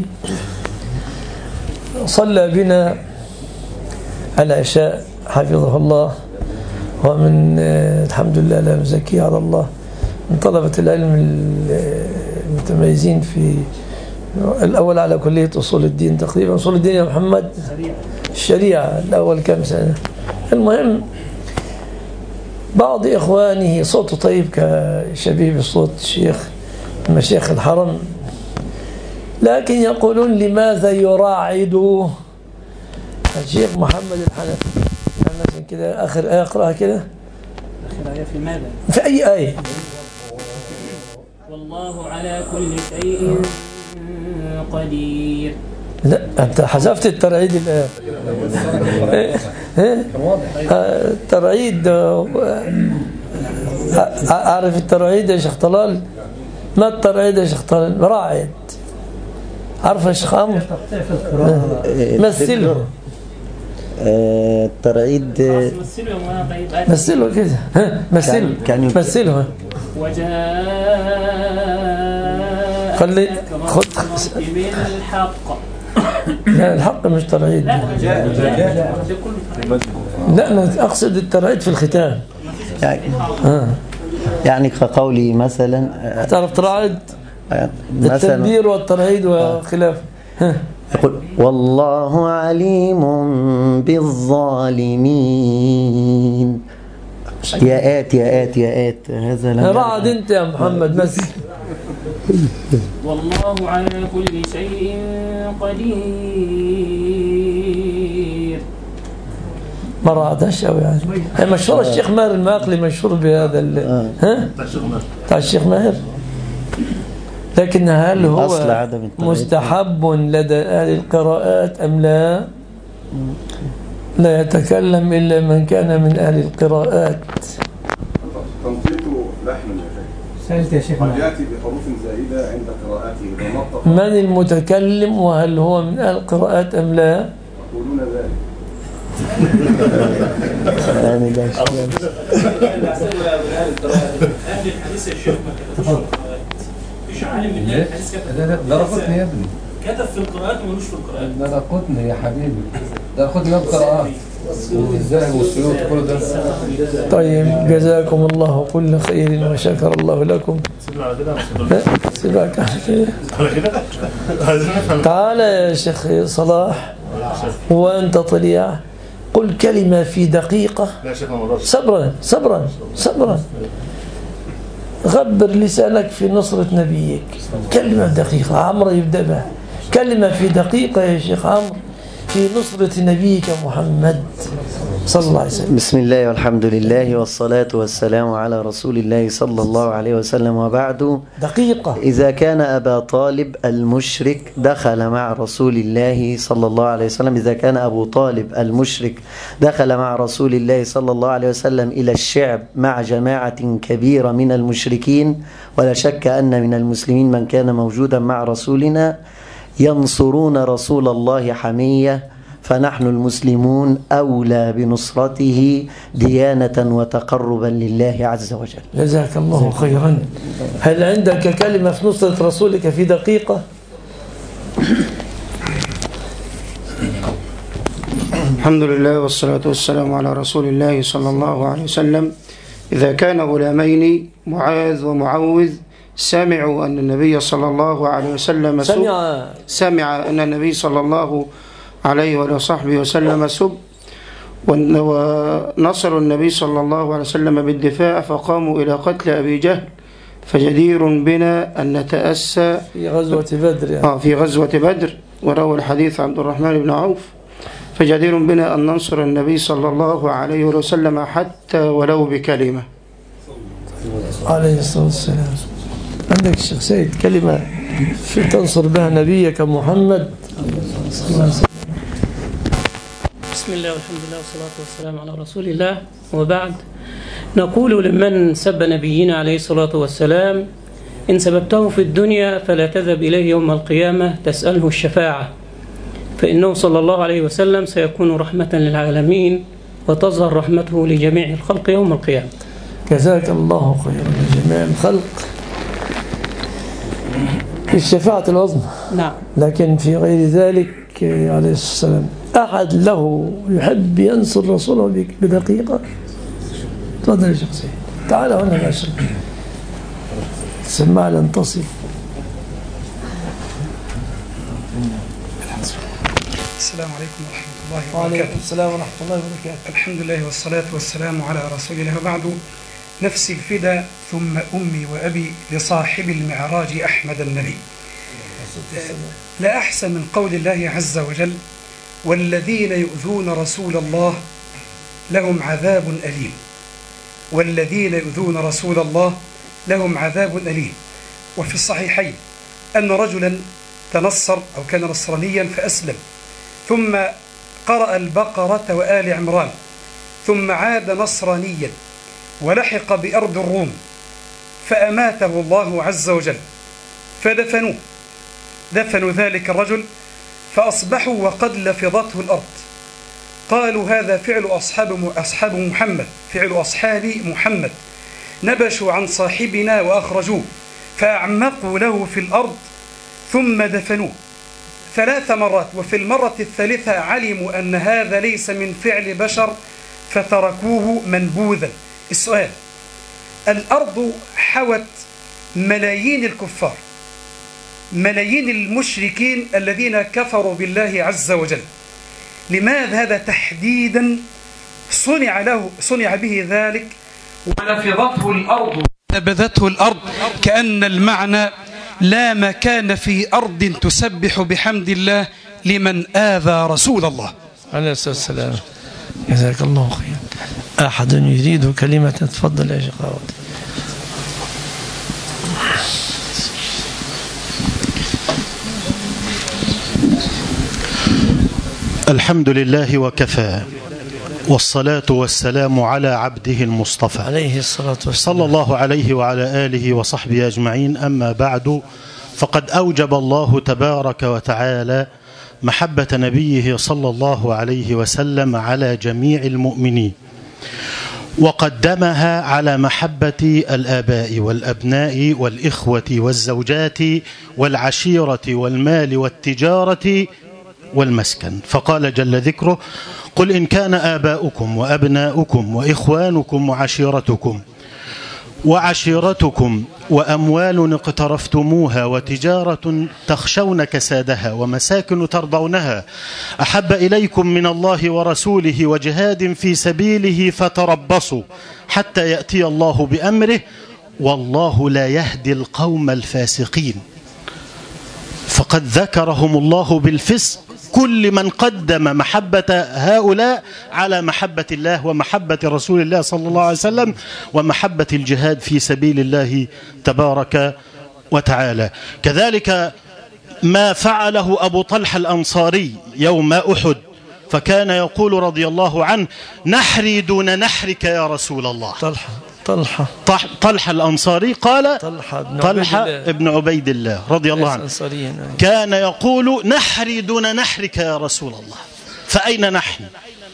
صلى بنا العشاء حفظه الله، ومن الحمد لله لا نزكي على الله من طلبة العلم المتميزين في الأول على كلية أصول الدين تقريبا. أصول الدين يا محمد الشريعة الأول كم سنة. المهم بعض إخوانه صوته طيب كشبيه بصوت الشيخ مشايخ الحرم، لكن يقولون لماذا يراعدوا الشيخ محمد الحنفي مثلا كده آخر آية اقرأها كده. آخر آية في ماذا؟ في أي آية؟ والله على كل شيء قدير. لا أنت حذفت الترعيد الآن. الترعيد أعرف الترعيد يا شيخ طلال؟ ما الترعيد يا شيخ طلال؟ راعد. عارف يا شيخ عمرو؟ مثله. الترعيد مثله كده. مثله مثله وجاء خلي خد بالحق. لا الحق مش ترعيد. لا أنا أقصد الترعيد في الختام يعني, آه. يعني كقولي مثلا تعرف ترعد التنبير والترعيد وخلافه. يقول والله عليم بالظالمين. ياءات ياءات ياءات هذا لم رعد انت يا محمد بس. والله على كل شيء قدير. ما رعدش قوي يعني. هي مشهور الشيخ ماهر الماقلي مشهور بهذا ال... ها بتاع الشيخ ماهر. لكن هل هو مستحب لدى أهل القراءات أم لا؟ لا يتكلم إلا من كان من أهل القراءات. تنطيق لحن سألت يا شيخ قد يأتي بحروف زائدة عند قراءته. من المتكلم وهل هو من أهل القراءات أم لا؟ يقولون ذلك. يعني ده أهل الحديث يا شيخ ما كتبوش مفيش عالم من أهل الحديث كتب. ده رقطني يا ابني. كتب في القراءات وملوش في القراءات. ده رقطني يا حبيبي. ده رقطني بالقراءات. والذهب والسيوط كل ده. طيب جزاكم الله كل خير وشكر الله لكم. سيبك على كده. تعال يا شيخ صلاح وأنت طليع، قل كلمة في دقيقة. صبرا صبرا صبرا، غبر لسانك في نصرة نبيك. كلمة دقيقة عمرو يبدأ بها، كلمة في دقيقة يا شيخ عمرو في نصرة نبيك محمد صلى الله عليه وسلم. بسم الله والحمد لله والصلاة والسلام على رسول الله صلى الله عليه وسلم، وبعد. دقيقة. إذا كان أبا طالب المشرك دخل مع رسول الله صلى الله عليه وسلم، إذا كان أبو طالب المشرك دخل مع رسول الله صلى الله عليه وسلم إلى الشعب مع جماعة كبيرة من المشركين، ولا شك أن من المسلمين من كان موجودا مع رسولنا ينصرون رسول الله حمية، فنحن المسلمون أولى بنصرته ديانة وتقربا لله عز وجل. جزاك الله خيرا. هل عندك كلمة في نصرة رسولك في دقيقة؟ الحمد لله والصلاة والسلام على رسول الله صلى الله عليه وسلم. إذا كان غلامين معاذ ومعوذ سمعوا أن النبي صلى الله عليه وسلم سمع سمع أن النبي صلى الله عليه وصحبه وسلم سب، ونصروا النبي صلى الله عليه وسلم بالدفاع فقاموا إلى قتل أبي جهل، فجدير بنا أن نتأسى في غزوة بدر يعني. آه في غزوة بدر، وروى الحديث عبد الرحمن بن عوف، فجدير بنا أن ننصر النبي صلى الله عليه وسلم حتى ولو بكلمة. عليه الصلاة والسلام. عندك الشيخ سيد كلمة في تنصر بها نبيك محمد صلى الله عليه وسلم. بسم الله والحمد لله والصلاة والسلام على رسول الله، وبعد. نقول لمن سب نبينا عليه الصلاة والسلام: إن سببته في الدنيا فلا تذهب إليه يوم القيامة تسأله الشفاعة، فإنه صلى الله عليه وسلم سيكون رحمة للعالمين وتظهر رحمته لجميع الخلق يوم القيامة. جزاك الله خيرا لجميع الخلق في الشفاعة العظمى. نعم. لكن في غير ذلك عليه السلام أحد له يحب ينصر رسوله بدقيقة؟ تفضل يا شيخ سيد، تعال هنا يا شيخ سمع لن تصل. السلام عليكم ورحمة الله وبركاته. وعليكم السلام ورحمة الله وبركاته. الحمد لله والصلاة والسلام على رسول الله، وبعد. نفسي الفدا ثم أمي وأبي لصاحب المعراج أحمد النبي. لا أحسن من قول الله عز وجل: والذين يؤذون رسول الله لهم عذاب أليم. والذين يؤذون رسول الله لهم عذاب أليم. وفي الصحيحين أن رجلا تنصر أو كان نصرانيا فأسلم، ثم قرأ البقرة وآل عمران، ثم عاد نصرانيا ولحق بأرض الروم، فأماته الله عز وجل، فدفنوه دفنوا ذلك الرجل، فأصبحوا وقد لفظته الأرض. قالوا: هذا فعل أصحاب أصحاب محمد، فعل أصحاب محمد. نبشوا عن صاحبنا وأخرجوه، فأعمقوا له في الأرض ثم دفنوه ثلاث مرات، وفي المرة الثالثة علموا أن هذا ليس من فعل بشر فتركوه منبوذا. السؤال: الأرض حوت ملايين الكفار، ملايين المشركين الذين كفروا بالله عز وجل، لماذا هذا تحديدا صنع له صنع به ذلك ولفظته الأرض نبذته الأرض؟ كأن المعنى: لا مكان في أرض تسبح بحمد الله لمن آذى رسول الله عليه الصلاة والسلام. جزاك الله خير. أحد يريد كلمة؟ تفضل يا شيخ عوض. الحمد لله وكفى، والصلاة والسلام على عبده المصطفى عليه الصلاة والسلام، صلى الله عليه وعلى آله وصحبه أجمعين. أما بعد، فقد أوجب الله تبارك وتعالى محبة نبيه صلى الله عليه وسلم على جميع المؤمنين، وقدمها على محبة الآباء والأبناء والإخوة والزوجات والعشيرة والمال والتجارة والمسكن. فقال جل ذكره: قل إن كان آباؤكم وأبناؤكم وإخوانكم وعشيرتكم وعشيرتكم وأموال اقترفتموها وتجارة تخشون كسادها ومساكن ترضونها أحب إليكم من الله ورسوله وجهاد في سبيله فتربصوا حتى يأتي الله بأمره والله لا يهدي القوم الفاسقين. فقد ذكرهم الله بالفسق كل من قدم محبة هؤلاء على محبة الله ومحبة رسول الله صلى الله عليه وسلم ومحبة الجهاد في سبيل الله تبارك وتعالى. كذلك ما فعله أبو طلحة الأنصاري يوم أحد، فكان يقول رضي الله عنه: نحري دون نحرك يا رسول الله. طلحة طلحة طلحة الأنصاري قال طلحة بن طلحة عبيد الله. ابن عبيد الله رضي الله عنه كان يقول: نحري دون نحرك يا رسول الله. فأين نحن؟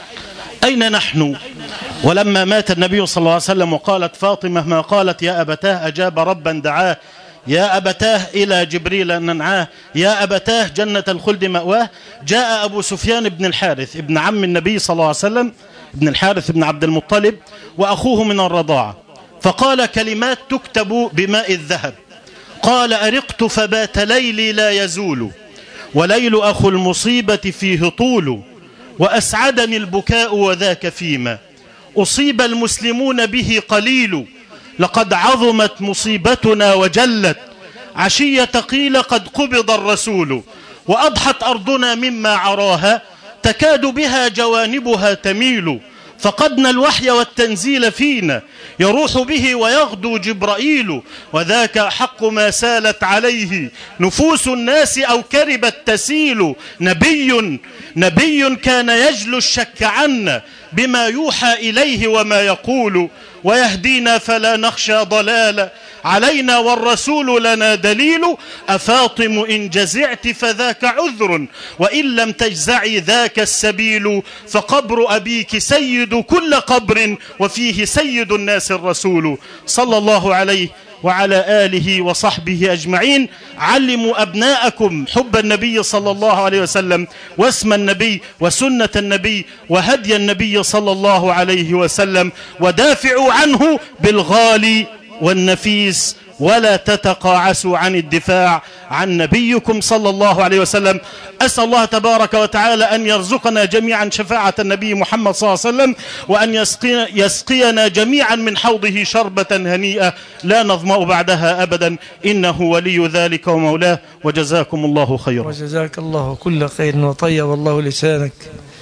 أين نحن؟ ولما مات النبي صلى الله عليه وسلم وقالت فاطمة ما قالت: يا أبتاه أجاب ربا دعاه، يا أبتاه إلى جبريل ننعاه، يا أبتاه جنة الخلد مأواه. جاء أبو سفيان بن الحارث ابن عم النبي صلى الله عليه وسلم، ابن الحارث بن عبد المطلب وأخوه من الرضاعة، فقال كلمات تكتب بماء الذهب. قال: أرقت فبات ليلي لا يزول، وليل أخو المصيبة فيه طول، وأسعدني البكاء وذاك فيما أصيب المسلمون به قليل، لقد عظمت مصيبتنا وجلت، عشية قيل قد قبض الرسول، وأضحت أرضنا مما عراها، تكاد بها جوانبها تميل، فقدنا الوحي والتنزيل فينا، يروح به ويغدو جبرائيل، وذاك حق ما سالت عليه نفوس الناس أو كربت تسيل. نبي نبي كان يجلو الشك عنا بما يوحى إليه وما يقول، ويهدينا فلا نخشى ضلالا علينا والرسول لنا دليل. أفاطم إن جزعت فذاك عذر، وإن لم تجزعي ذاك السبيل، فقبر أبيك سيد كل قبر، وفيه سيد الناس الرسول صلى الله عليه وعلى آله وصحبه أجمعين. علموا أبناءكم حب النبي صلى الله عليه وسلم واسم النبي وسنة النبي وهدي النبي صلى الله عليه وسلم، ودافعوا عنه بالغالي والنفيس، ولا تتقاعسوا عن الدفاع عن نبيكم صلى الله عليه وسلم. أسأل الله تبارك وتعالى أن يرزقنا جميعا شفاعة النبي محمد صلى الله عليه وسلم، وأن يسقينا, يسقينا جميعا من حوضه شربة هنيئة لا نظمأ بعدها أبدا، إنه ولي ذلك ومولاه. وجزاكم الله خيرا. وجزاك الله كل خير، وطيب الله لسانك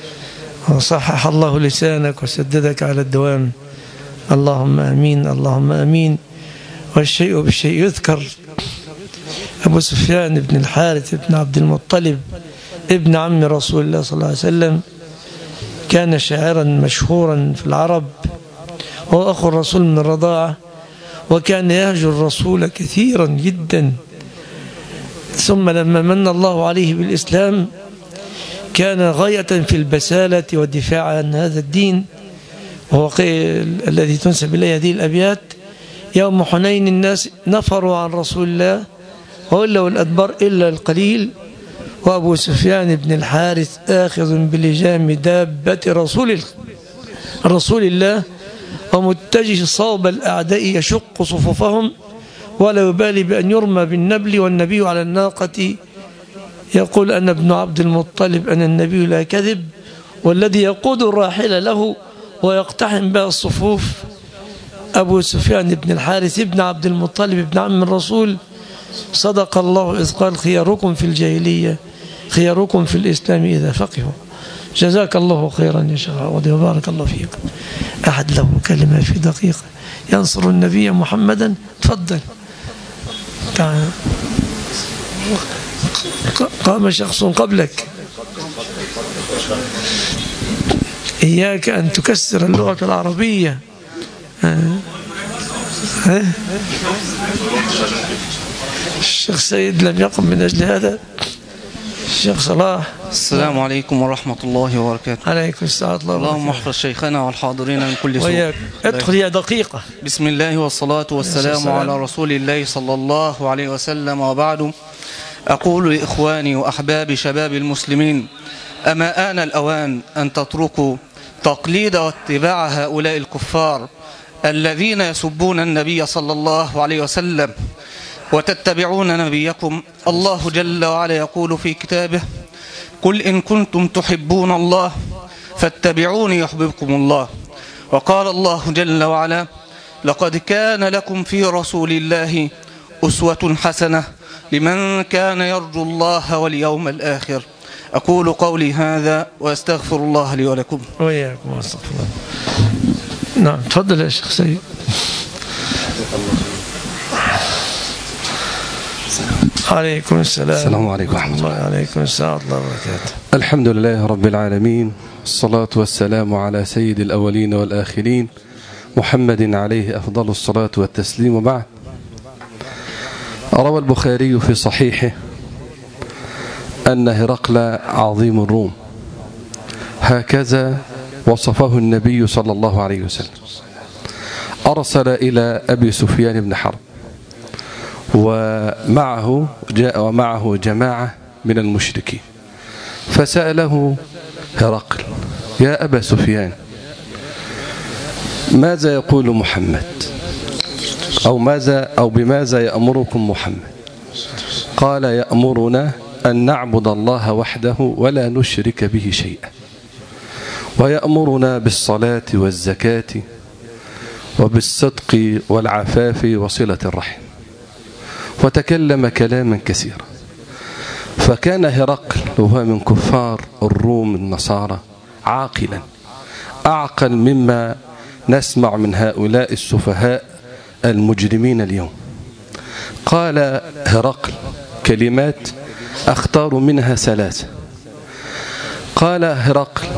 وصحح الله لسانك وسددك على الدوام. اللهم آمين اللهم آمين. والشيء بالشيء يذكر. أبو سفيان بن الحارث بن عبد المطلب ابن عم رسول الله صلى الله عليه وسلم كان شاعرا مشهورا في العرب، هو أخو الرسول من الرضاعة، وكان يهجر الرسول كثيرا جدا. ثم لما من الله عليه بالإسلام كان غاية في البسالة والدفاع عن هذا الدين، وهو الذي تنسب إليه هذه الأبيات: يوم حنين الناس نفروا عن رسول الله وولوا الأدبار إلا القليل، وأبو سفيان بن الحارث آخذ بلجام دابة رسول رسول الله ومتجه صوب الأعداء يشق صفوفهم، ولا يبالي بأن يرمى بالنبل والنبي على الناقة يقول: أنا ابن عبد المطلب أنا النبي لا كذب، والذي يقود الراحل له ويقتحم بها الصفوف أبو سفيان بن الحارث ابن عبد المطلب ابن عم الرسول. صدق الله إذ قال: خياركم في الجاهلية خياركم في الإسلام إذا فقهوا. جزاك الله خيرا يا شيخ عوضي وبارك الله فيك. أحد له كلمة في دقيقة ينصر النبي محمدا؟ تفضل. تعال. قام شخص قبلك، إياك أن تكسر اللغة العربية. ها؟ ها؟ الشيخ سيد لم يقم من أجل هذا. الشيخ صلاح. السلام عليكم ورحمة الله وبركاته. عليكم السلام ورحمة الله وبركاته. اللهم احفظ شيخنا والحاضرين من كل سوء. وياك. ادخل يا دقيقة. بسم الله والصلاة والسلام على رسول الله صلى الله عليه وسلم، وبعد. أقول لإخواني وأحبابي شباب المسلمين: أما آن الأوان أن تتركوا تقليد واتباع هؤلاء الكفار الذين يسبون النبي صلى الله عليه وسلم وتتبعون نبيكم؟ الله جل وعلا يقول في كتابه: قل إن كنتم تحبون الله فاتبعوني يحببكم الله. وقال الله جل وعلا: لقد كان لكم في رسول الله أسوة حسنة لمن كان يرجو الله واليوم الآخر. أقول قولي هذا وأستغفر الله لي ولكم. وإياكم واستغفر الله. نعم تفضل يا شيخ سيد. عليكم السلام. السلام عليكم ورحمة الله. عليكم السلام ورحمة الله وبركاته. الحمد لله رب العالمين، الصلاة والسلام على سيد الأولين والآخرين محمد عليه أفضل الصلاة والتسليم. وبعد، روى البخاري في صحيحه أن هرقل عظيم الروم، هكذا وصفه النبي صلى الله عليه وسلم. أرسل إلى أبي سفيان بن حرب، ومعه جاء ومعه جماعة من المشركين، فسأله هرقل: يا أبا سفيان، ماذا يقول محمد؟ أو ماذا أو بماذا يأمركم محمد؟ قال: يأمرنا أن نعبد الله وحده ولا نشرك به شيئا، ويأمرنا بالصلاة والزكاة وبالصدق والعفاف وصلة الرحم. وتكلم كلاما كثيرا. فكان هرقل وهو من كفار الروم النصارى عاقلا، أعقل مما نسمع من هؤلاء السفهاء المجرمين اليوم. قال هرقل كلمات أختار منها ثلاثة. قال هرقل: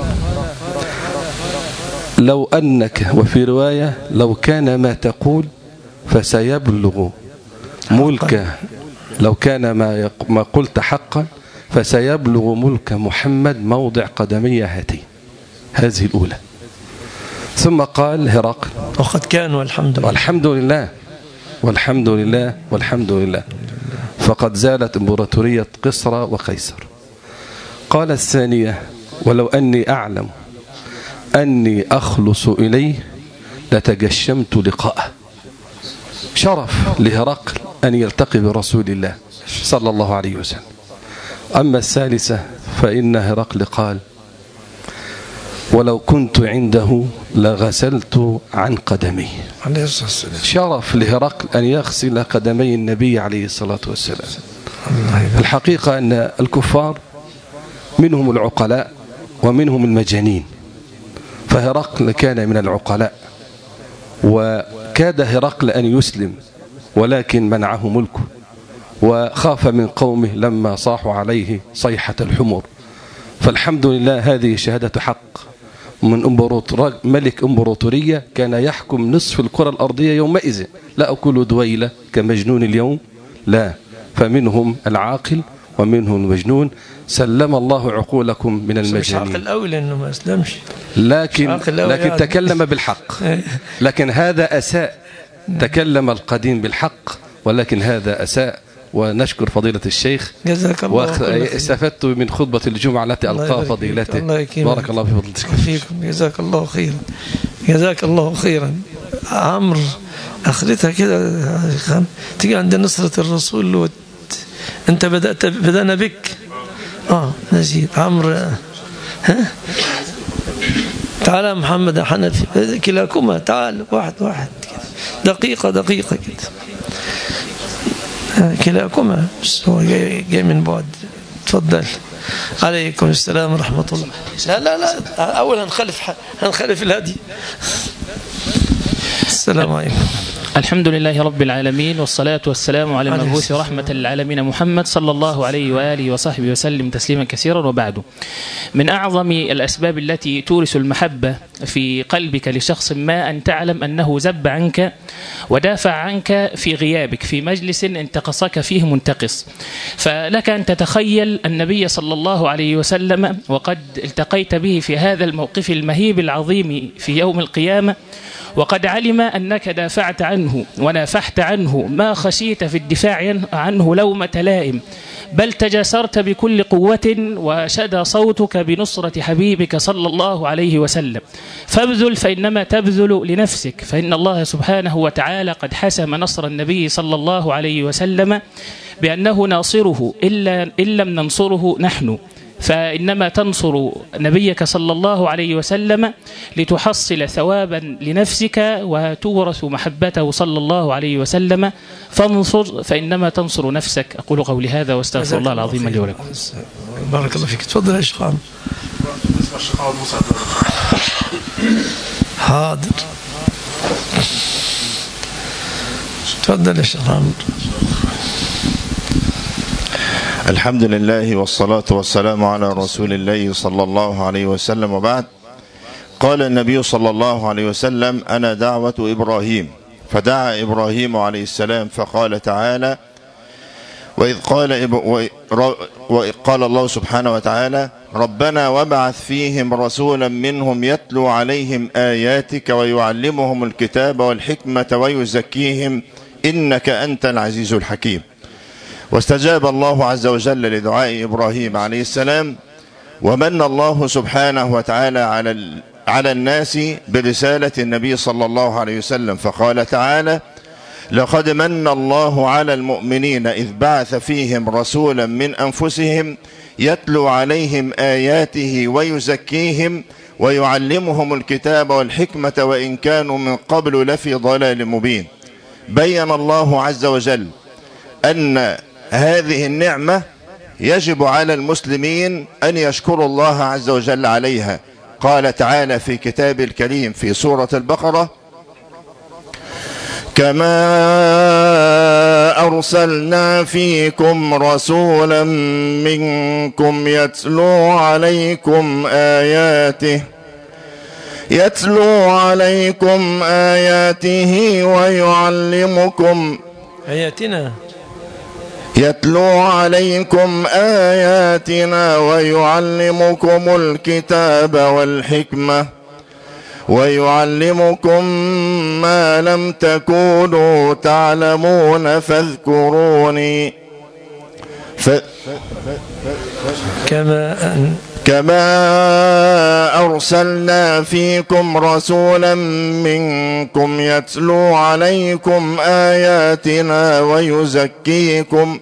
لو أنك، وفي رواية لو كان ما تقول فسيبلغ ملك، لو كان ما ما قلت حقا فسيبلغ ملك محمد موضع قدمي هاتين. هذه الأولى. ثم قال هرقل: وقد كان والحمد لله. والحمد لله والحمد لله والحمد لله، فقد زالت إمبراطورية قسر وقيصر. قال الثانية: ولو أني أعلم أني أخلص إليه لتجشمت لقاءه. شرف لهرقل أن يلتقي برسول الله صلى الله عليه وسلم. أما الثالثة فإن هرقل قال: ولو كنت عنده لغسلت عن قدمي. شرف لهرقل أن يغسل قدمي النبي عليه الصلاة والسلام. الحقيقة أن الكفار منهم العقلاء ومنهم المجانين، فهرقل كان من العقلاء، وكاد هرقل أن يسلم ولكن منعه ملكه، وخاف من قومه لما صاحوا عليه صيحة الحمر. فالحمد لله هذه شهادة حق من امبراطور ملك امبراطورية كان يحكم نصف الكرة الأرضية يومئذ، لا أقول دويلة كمجنون اليوم، لا، فمنهم العاقل ومنهم المجنون. سلم الله عقولكم من المجانين. مش عاقل قوي لأنه ما أسلمش، لكن لكن تكلم بالحق. لكن هذا أساء. تكلم القديم بالحق ولكن هذا أساء. ونشكر فضيلة الشيخ، جزاك الله. واستفدت من خطبة الجمعة التي ألقاها فضيلته. بارك الله في فضيلتكم. فيكم. جزاك الله خيرا. جزاك الله خيرا. عمرو أخرتها كده تيجي عند نصرة الرسول وت... أنت بدأت بدأنا بك. آه نزيد عمرو. ها تعال يا محمد يا حنفي، كلاكما تعال واحد واحد كده. دقيقة دقيقة كده كلاكما، بس هو جاي, جاي من بعد. تفضل. عليكم السلام ورحمة الله. لا لا لا أول هنخلف هنخلف الهدي. السلام عليكم. الحمد لله رب العالمين، والصلاة والسلام على المبعوث رحمة للعالمين محمد صلى الله عليه وآله وصحبه وسلم تسليما كثيرا. وبعد، من أعظم الأسباب التي تورث المحبة في قلبك لشخص ما أن تعلم أنه زب عنك ودافع عنك في غيابك في مجلس انتقصك فيه منتقص. فلك أن تتخيل النبي صلى الله عليه وسلم وقد التقيت به في هذا الموقف المهيب العظيم في يوم القيامة، وقد علم أنك دافعت عنه ونافحت عنه ما خشيت في الدفاع عنه لومة لائم، بل تجاسرت بكل قوة وشدى صوتك بنصرة حبيبك صلى الله عليه وسلم. فابذل فإنما تبذل لنفسك، فإن الله سبحانه وتعالى قد حسم نصر النبي صلى الله عليه وسلم بأنه ناصره إلا إن لم ننصره نحن، فإنما تنصر نبيك صلى الله عليه وسلم لتحصل ثوابا لنفسك وتورث محبته صلى الله عليه وسلم، فانصر فإنما تنصر نفسك. أقول قولي هذا واستغفر الله العظيم لي ولكم. بارك الله فيك. تفضل يا شيخ عمرو. حاضر. تفضل يا شيخ عمرو. الحمد لله والصلاة والسلام على رسول الله صلى الله عليه وسلم، وبعد. قال النبي صلى الله عليه وسلم: أنا دعوة إبراهيم. فدعا إبراهيم عليه السلام فقال تعالى: وإذ قال, إب... وإذ قال الله سبحانه وتعالى: ربنا وابعث فيهم رسولا منهم يتلو عليهم آياتك ويعلمهم الكتاب والحكمة ويزكيهم إنك أنت العزيز الحكيم. واستجاب الله عز وجل لدعاء إبراهيم عليه السلام، ومن الله سبحانه وتعالى على على الناس برسالة النبي صلى الله عليه وسلم، فقال تعالى: لقد من الله على المؤمنين إذ بعث فيهم رسولا من أنفسهم يتلو عليهم آياته ويزكيهم ويعلمهم الكتاب والحكمة وإن كانوا من قبل لفي ضلال مبين. بين الله عز وجل أن هذه النعمة يجب على المسلمين أن يشكروا الله عز وجل عليها. قال تعالى في كتاب الكريم في سورة البقرة: كما أرسلنا فيكم رسولا منكم يتلو عليكم آياته يتلو عليكم آياته ويعلمكم آياتنا يتلو عليكم آياتنا ويعلمكم الكتاب والحكمة ويعلمكم ما لم تكونوا تعلمون فاذكروني ف... كما أن كما أرسلنا فيكم رسولا منكم يتلو عليكم آياتنا ويزكيكم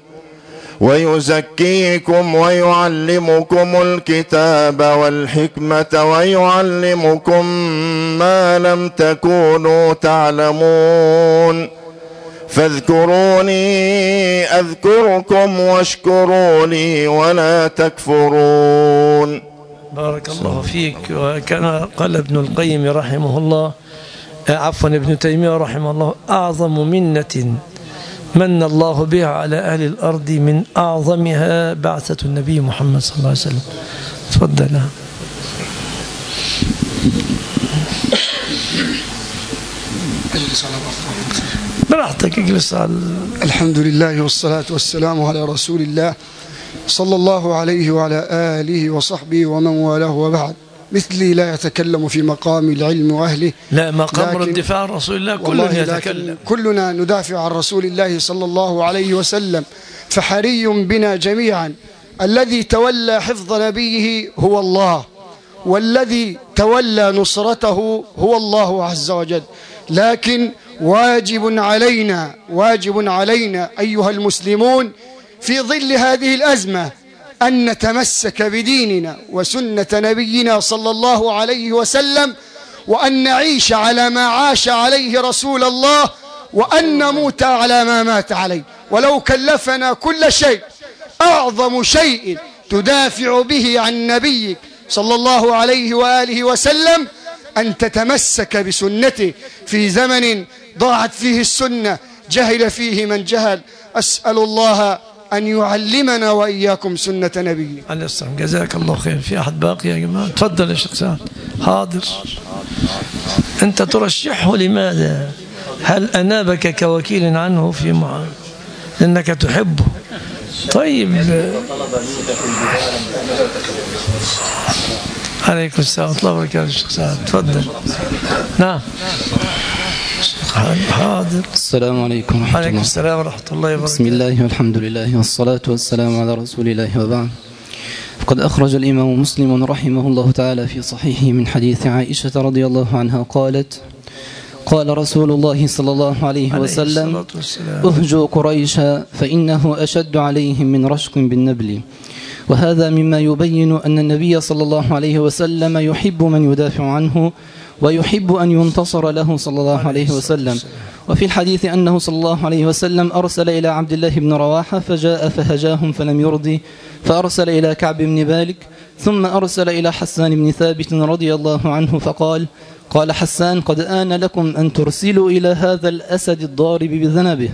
ويزكيكم ويعلمكم الكتاب والحكمة ويعلمكم ما لم تكونوا تعلمون فاذكروني أذكركم واشكروا لي ولا تكفرون. بارك الله فيك. وكان قال ابن القيم رحمه الله عفوا ابن تيمية رحمه الله: أعظم منة من الله بها على أهل الأرض من أعظمها بعثة النبي محمد صلى الله عليه وسلم. تفضل. براحتك اجلس. على الحمد لله والصلاة والسلام على رسول الله صلى الله عليه وعلى آله وصحبه ومن والاه، وبعد. مثلي لا يتكلم في مقام العلم وأهله، لا مقام الدفاع عن رسول الله كلنا يتكلم، كلنا ندافع عن رسول الله صلى الله عليه وسلم. فحري بنا جميعا، الذي تولى حفظ نبيه هو الله، والذي تولى نصرته هو الله عز وجل. لكن واجب علينا واجب علينا أيها المسلمون في ظل هذه الأزمة أن نتمسك بديننا وسنة نبينا صلى الله عليه وسلم، وأن نعيش على ما عاش عليه رسول الله، وأن نموت على ما مات عليه. ولو كلفنا كل شيء، أعظم شيء تدافع به عن نبيك صلى الله عليه وآله وسلم أن تتمسك بسنته في زمن ضاعت فيه السنة، جهل فيه من جهل. أسأل الله أن يعلمنا وإياكم سنة نبيه. عليه السلام. جزاك الله خير. في أحد باقي يا جماعة؟ تفضل يا شيخ سعد. حاضر. أنت ترشحه لماذا؟ هل أنابك كوكيل عنه في معامل لأنك تحبه؟ طيب عليكم السلام ورحمة الله وبركاته. الشيخ سعد تفضل. نعم حاضر. السلام عليكم ورحمة الله. عليكم السلام ورحمة الله وبركاته. بسم الله والحمد لله والصلاة والسلام على رسول الله وبعد. قد أخرج الإمام مسلم رحمه الله تعالى في صحيحه من حديث عائشة رضي الله عنها قالت: قال رسول الله صلى الله عليه وسلم: اهجوا قريشا فإنه أشد عليهم من رشق بالنبل. وهذا مما يبين أن النبي صلى الله عليه وسلم يحب من يدافع عنه ويحب أن ينتصر له صلى الله عليه وسلم. وفي الحديث أنه صلى الله عليه وسلم أرسل إلى عبد الله بن رواحة فجاء فهجاهم فلم يرضي، فأرسل إلى كعب بن مالك، ثم أرسل إلى حسان بن ثابت رضي الله عنه فقال: قال حسان: قد آن لكم أن ترسلوا إلى هذا الأسد الضارب بذنبه.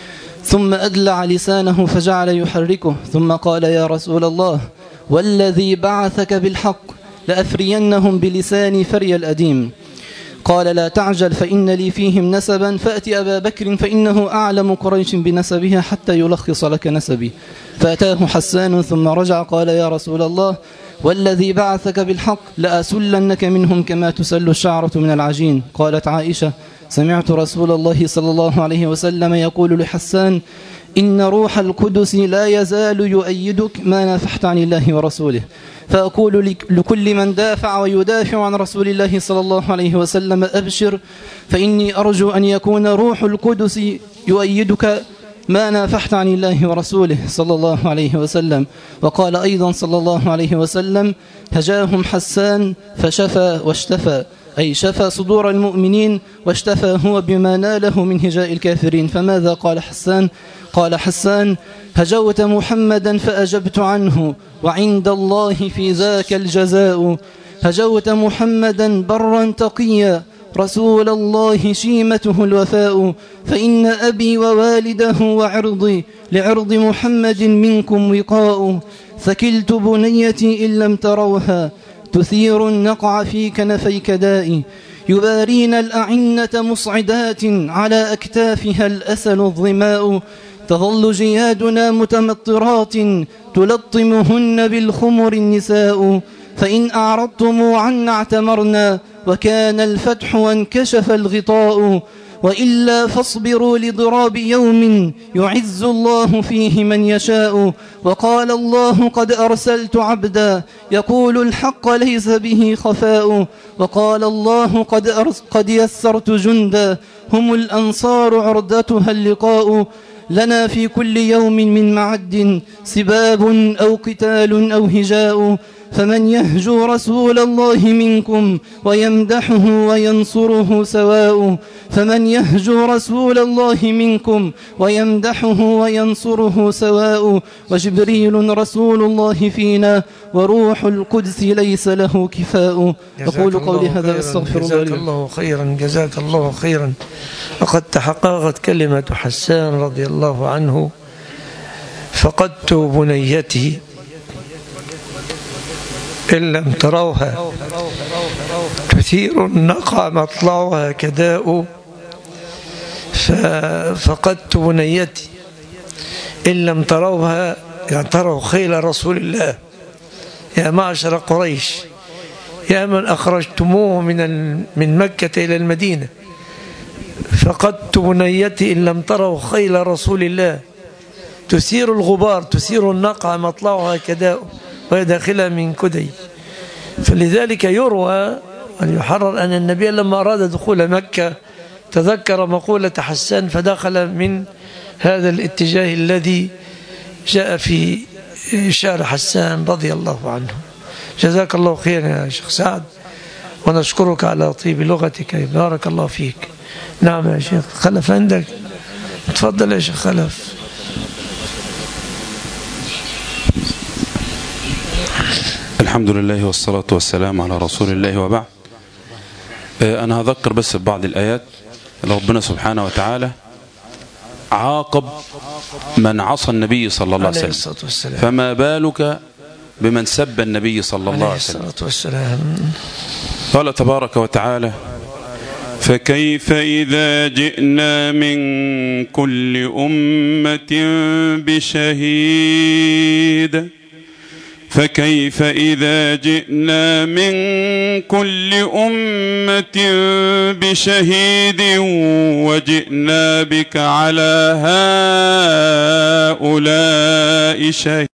ثم أدلع لسانه فجعل يحركه، ثم قال: يا رسول الله، والذي بعثك بالحق لأفرينهم بلساني فري الأديم. قال: لا تعجل فإن لي فيهم نسبا، فأتي أبا بكر فإنه أعلم قريش بنسبها حتى يلخص لك نسبي. فأتاه حسان ثم رجع قال: يا رسول الله، والذي بعثك بالحق لأسلنك منهم كما تسل الشعرة من العجين. قالت عائشة: سمعت رسول الله صلى الله عليه وسلم يقول لحسان: إن روح القدس لا يزال يؤيدك ما نافحت عن الله ورسوله. فأقول لكل من دافع ويدافع عن رسول الله صلى الله عليه وسلم: أبشر، فإني أرجو أن يكون روح القدس يؤيدك ما نافحت عن الله ورسوله صلى الله عليه وسلم. وقال أيضا صلى الله عليه وسلم: هجاهم حسان فشفى واشتفى، أي شفى صدور المؤمنين واشتفى هو بما ناله من هجاء الكافرين. فماذا قال حسان؟ قال حسان: هجوت محمدا فأجبت عنه، وعند الله في ذاك الجزاء. هجوت محمدا برا تقيا، رسول الله شيمته الوفاء. فإن أبي ووالده وعرضي لعرض محمد منكم وقاء. ثكلت بنيتي إن لم تروها، تثير النقع في كنفيك دائي. يبارين الأعنة مصعدات، على أكتافها الأسل الظماء. تظل جيادنا متمطرات، تلطمهن بالخمر النساء. فإن أعرضتم عنا اعتمرنا، وكان الفتح وانكشف الغطاء. وإلا فاصبروا لضراب يوم، يعز الله فيه من يشاء. وقال الله: قد أرسلت عبدا، يقول الحق ليس به خفاء. وقال الله: قد, أرس قد يسرت جندا، هم الأنصار عرضتها اللقاء. لنا في كل يوم من معد سباب أو قتال أو هجاء. فمن يهجو رسول الله منكم ويمدحه وينصره سواء. فمن يهجو رسول الله منكم ويمدحه وينصره سواء. وجبريل رسول الله فينا، وروح القدس ليس له كفاء. أقول قولي هذا واستغفر الله لي. جزاك الله خيرا، جزاك الله خيرا. وقد تحققت كلمة حسان رضي الله عنه: فقدت بنيتي إن لم تروها، تثير النقع مطلعها كداء. ففقدت بنيتي إن لم تروها، يعني تروا خيل رسول الله يا معشر قريش، يا من أخرجتموه من من مكة إلى المدينة. فقدت بنيتي إن لم تروا خيل رسول الله، تثير الغبار، تثير النقع مطلعها كداء، وهي داخلة من كدي. فلذلك يروى أن يحرر أن النبي لما أراد دخول مكة تذكر مقولة حسان فدخل من هذا الاتجاه الذي جاء في شعر حسان رضي الله عنه. جزاك الله خيرا يا شيخ سعد، ونشكرك على طيب لغتك، بارك الله فيك. نعم يا شيخ خلف عندك، تفضل يا شيخ خلف. الحمد لله والصلاة والسلام على رسول الله وبعد. أنا هذكر بس ببعض الآيات. ربنا سبحانه وتعالى عاقب من عصى النبي صلى الله عليه وسلم، فما بالك بمن سب النبي صلى الله عليه وسلم. قال تبارك وتعالى: فكيف إذا جئنا من كل أمة بشهيد فكيف إذا جئنا من كل أمة بشهيد وجئنا بك على هؤلاء شهيد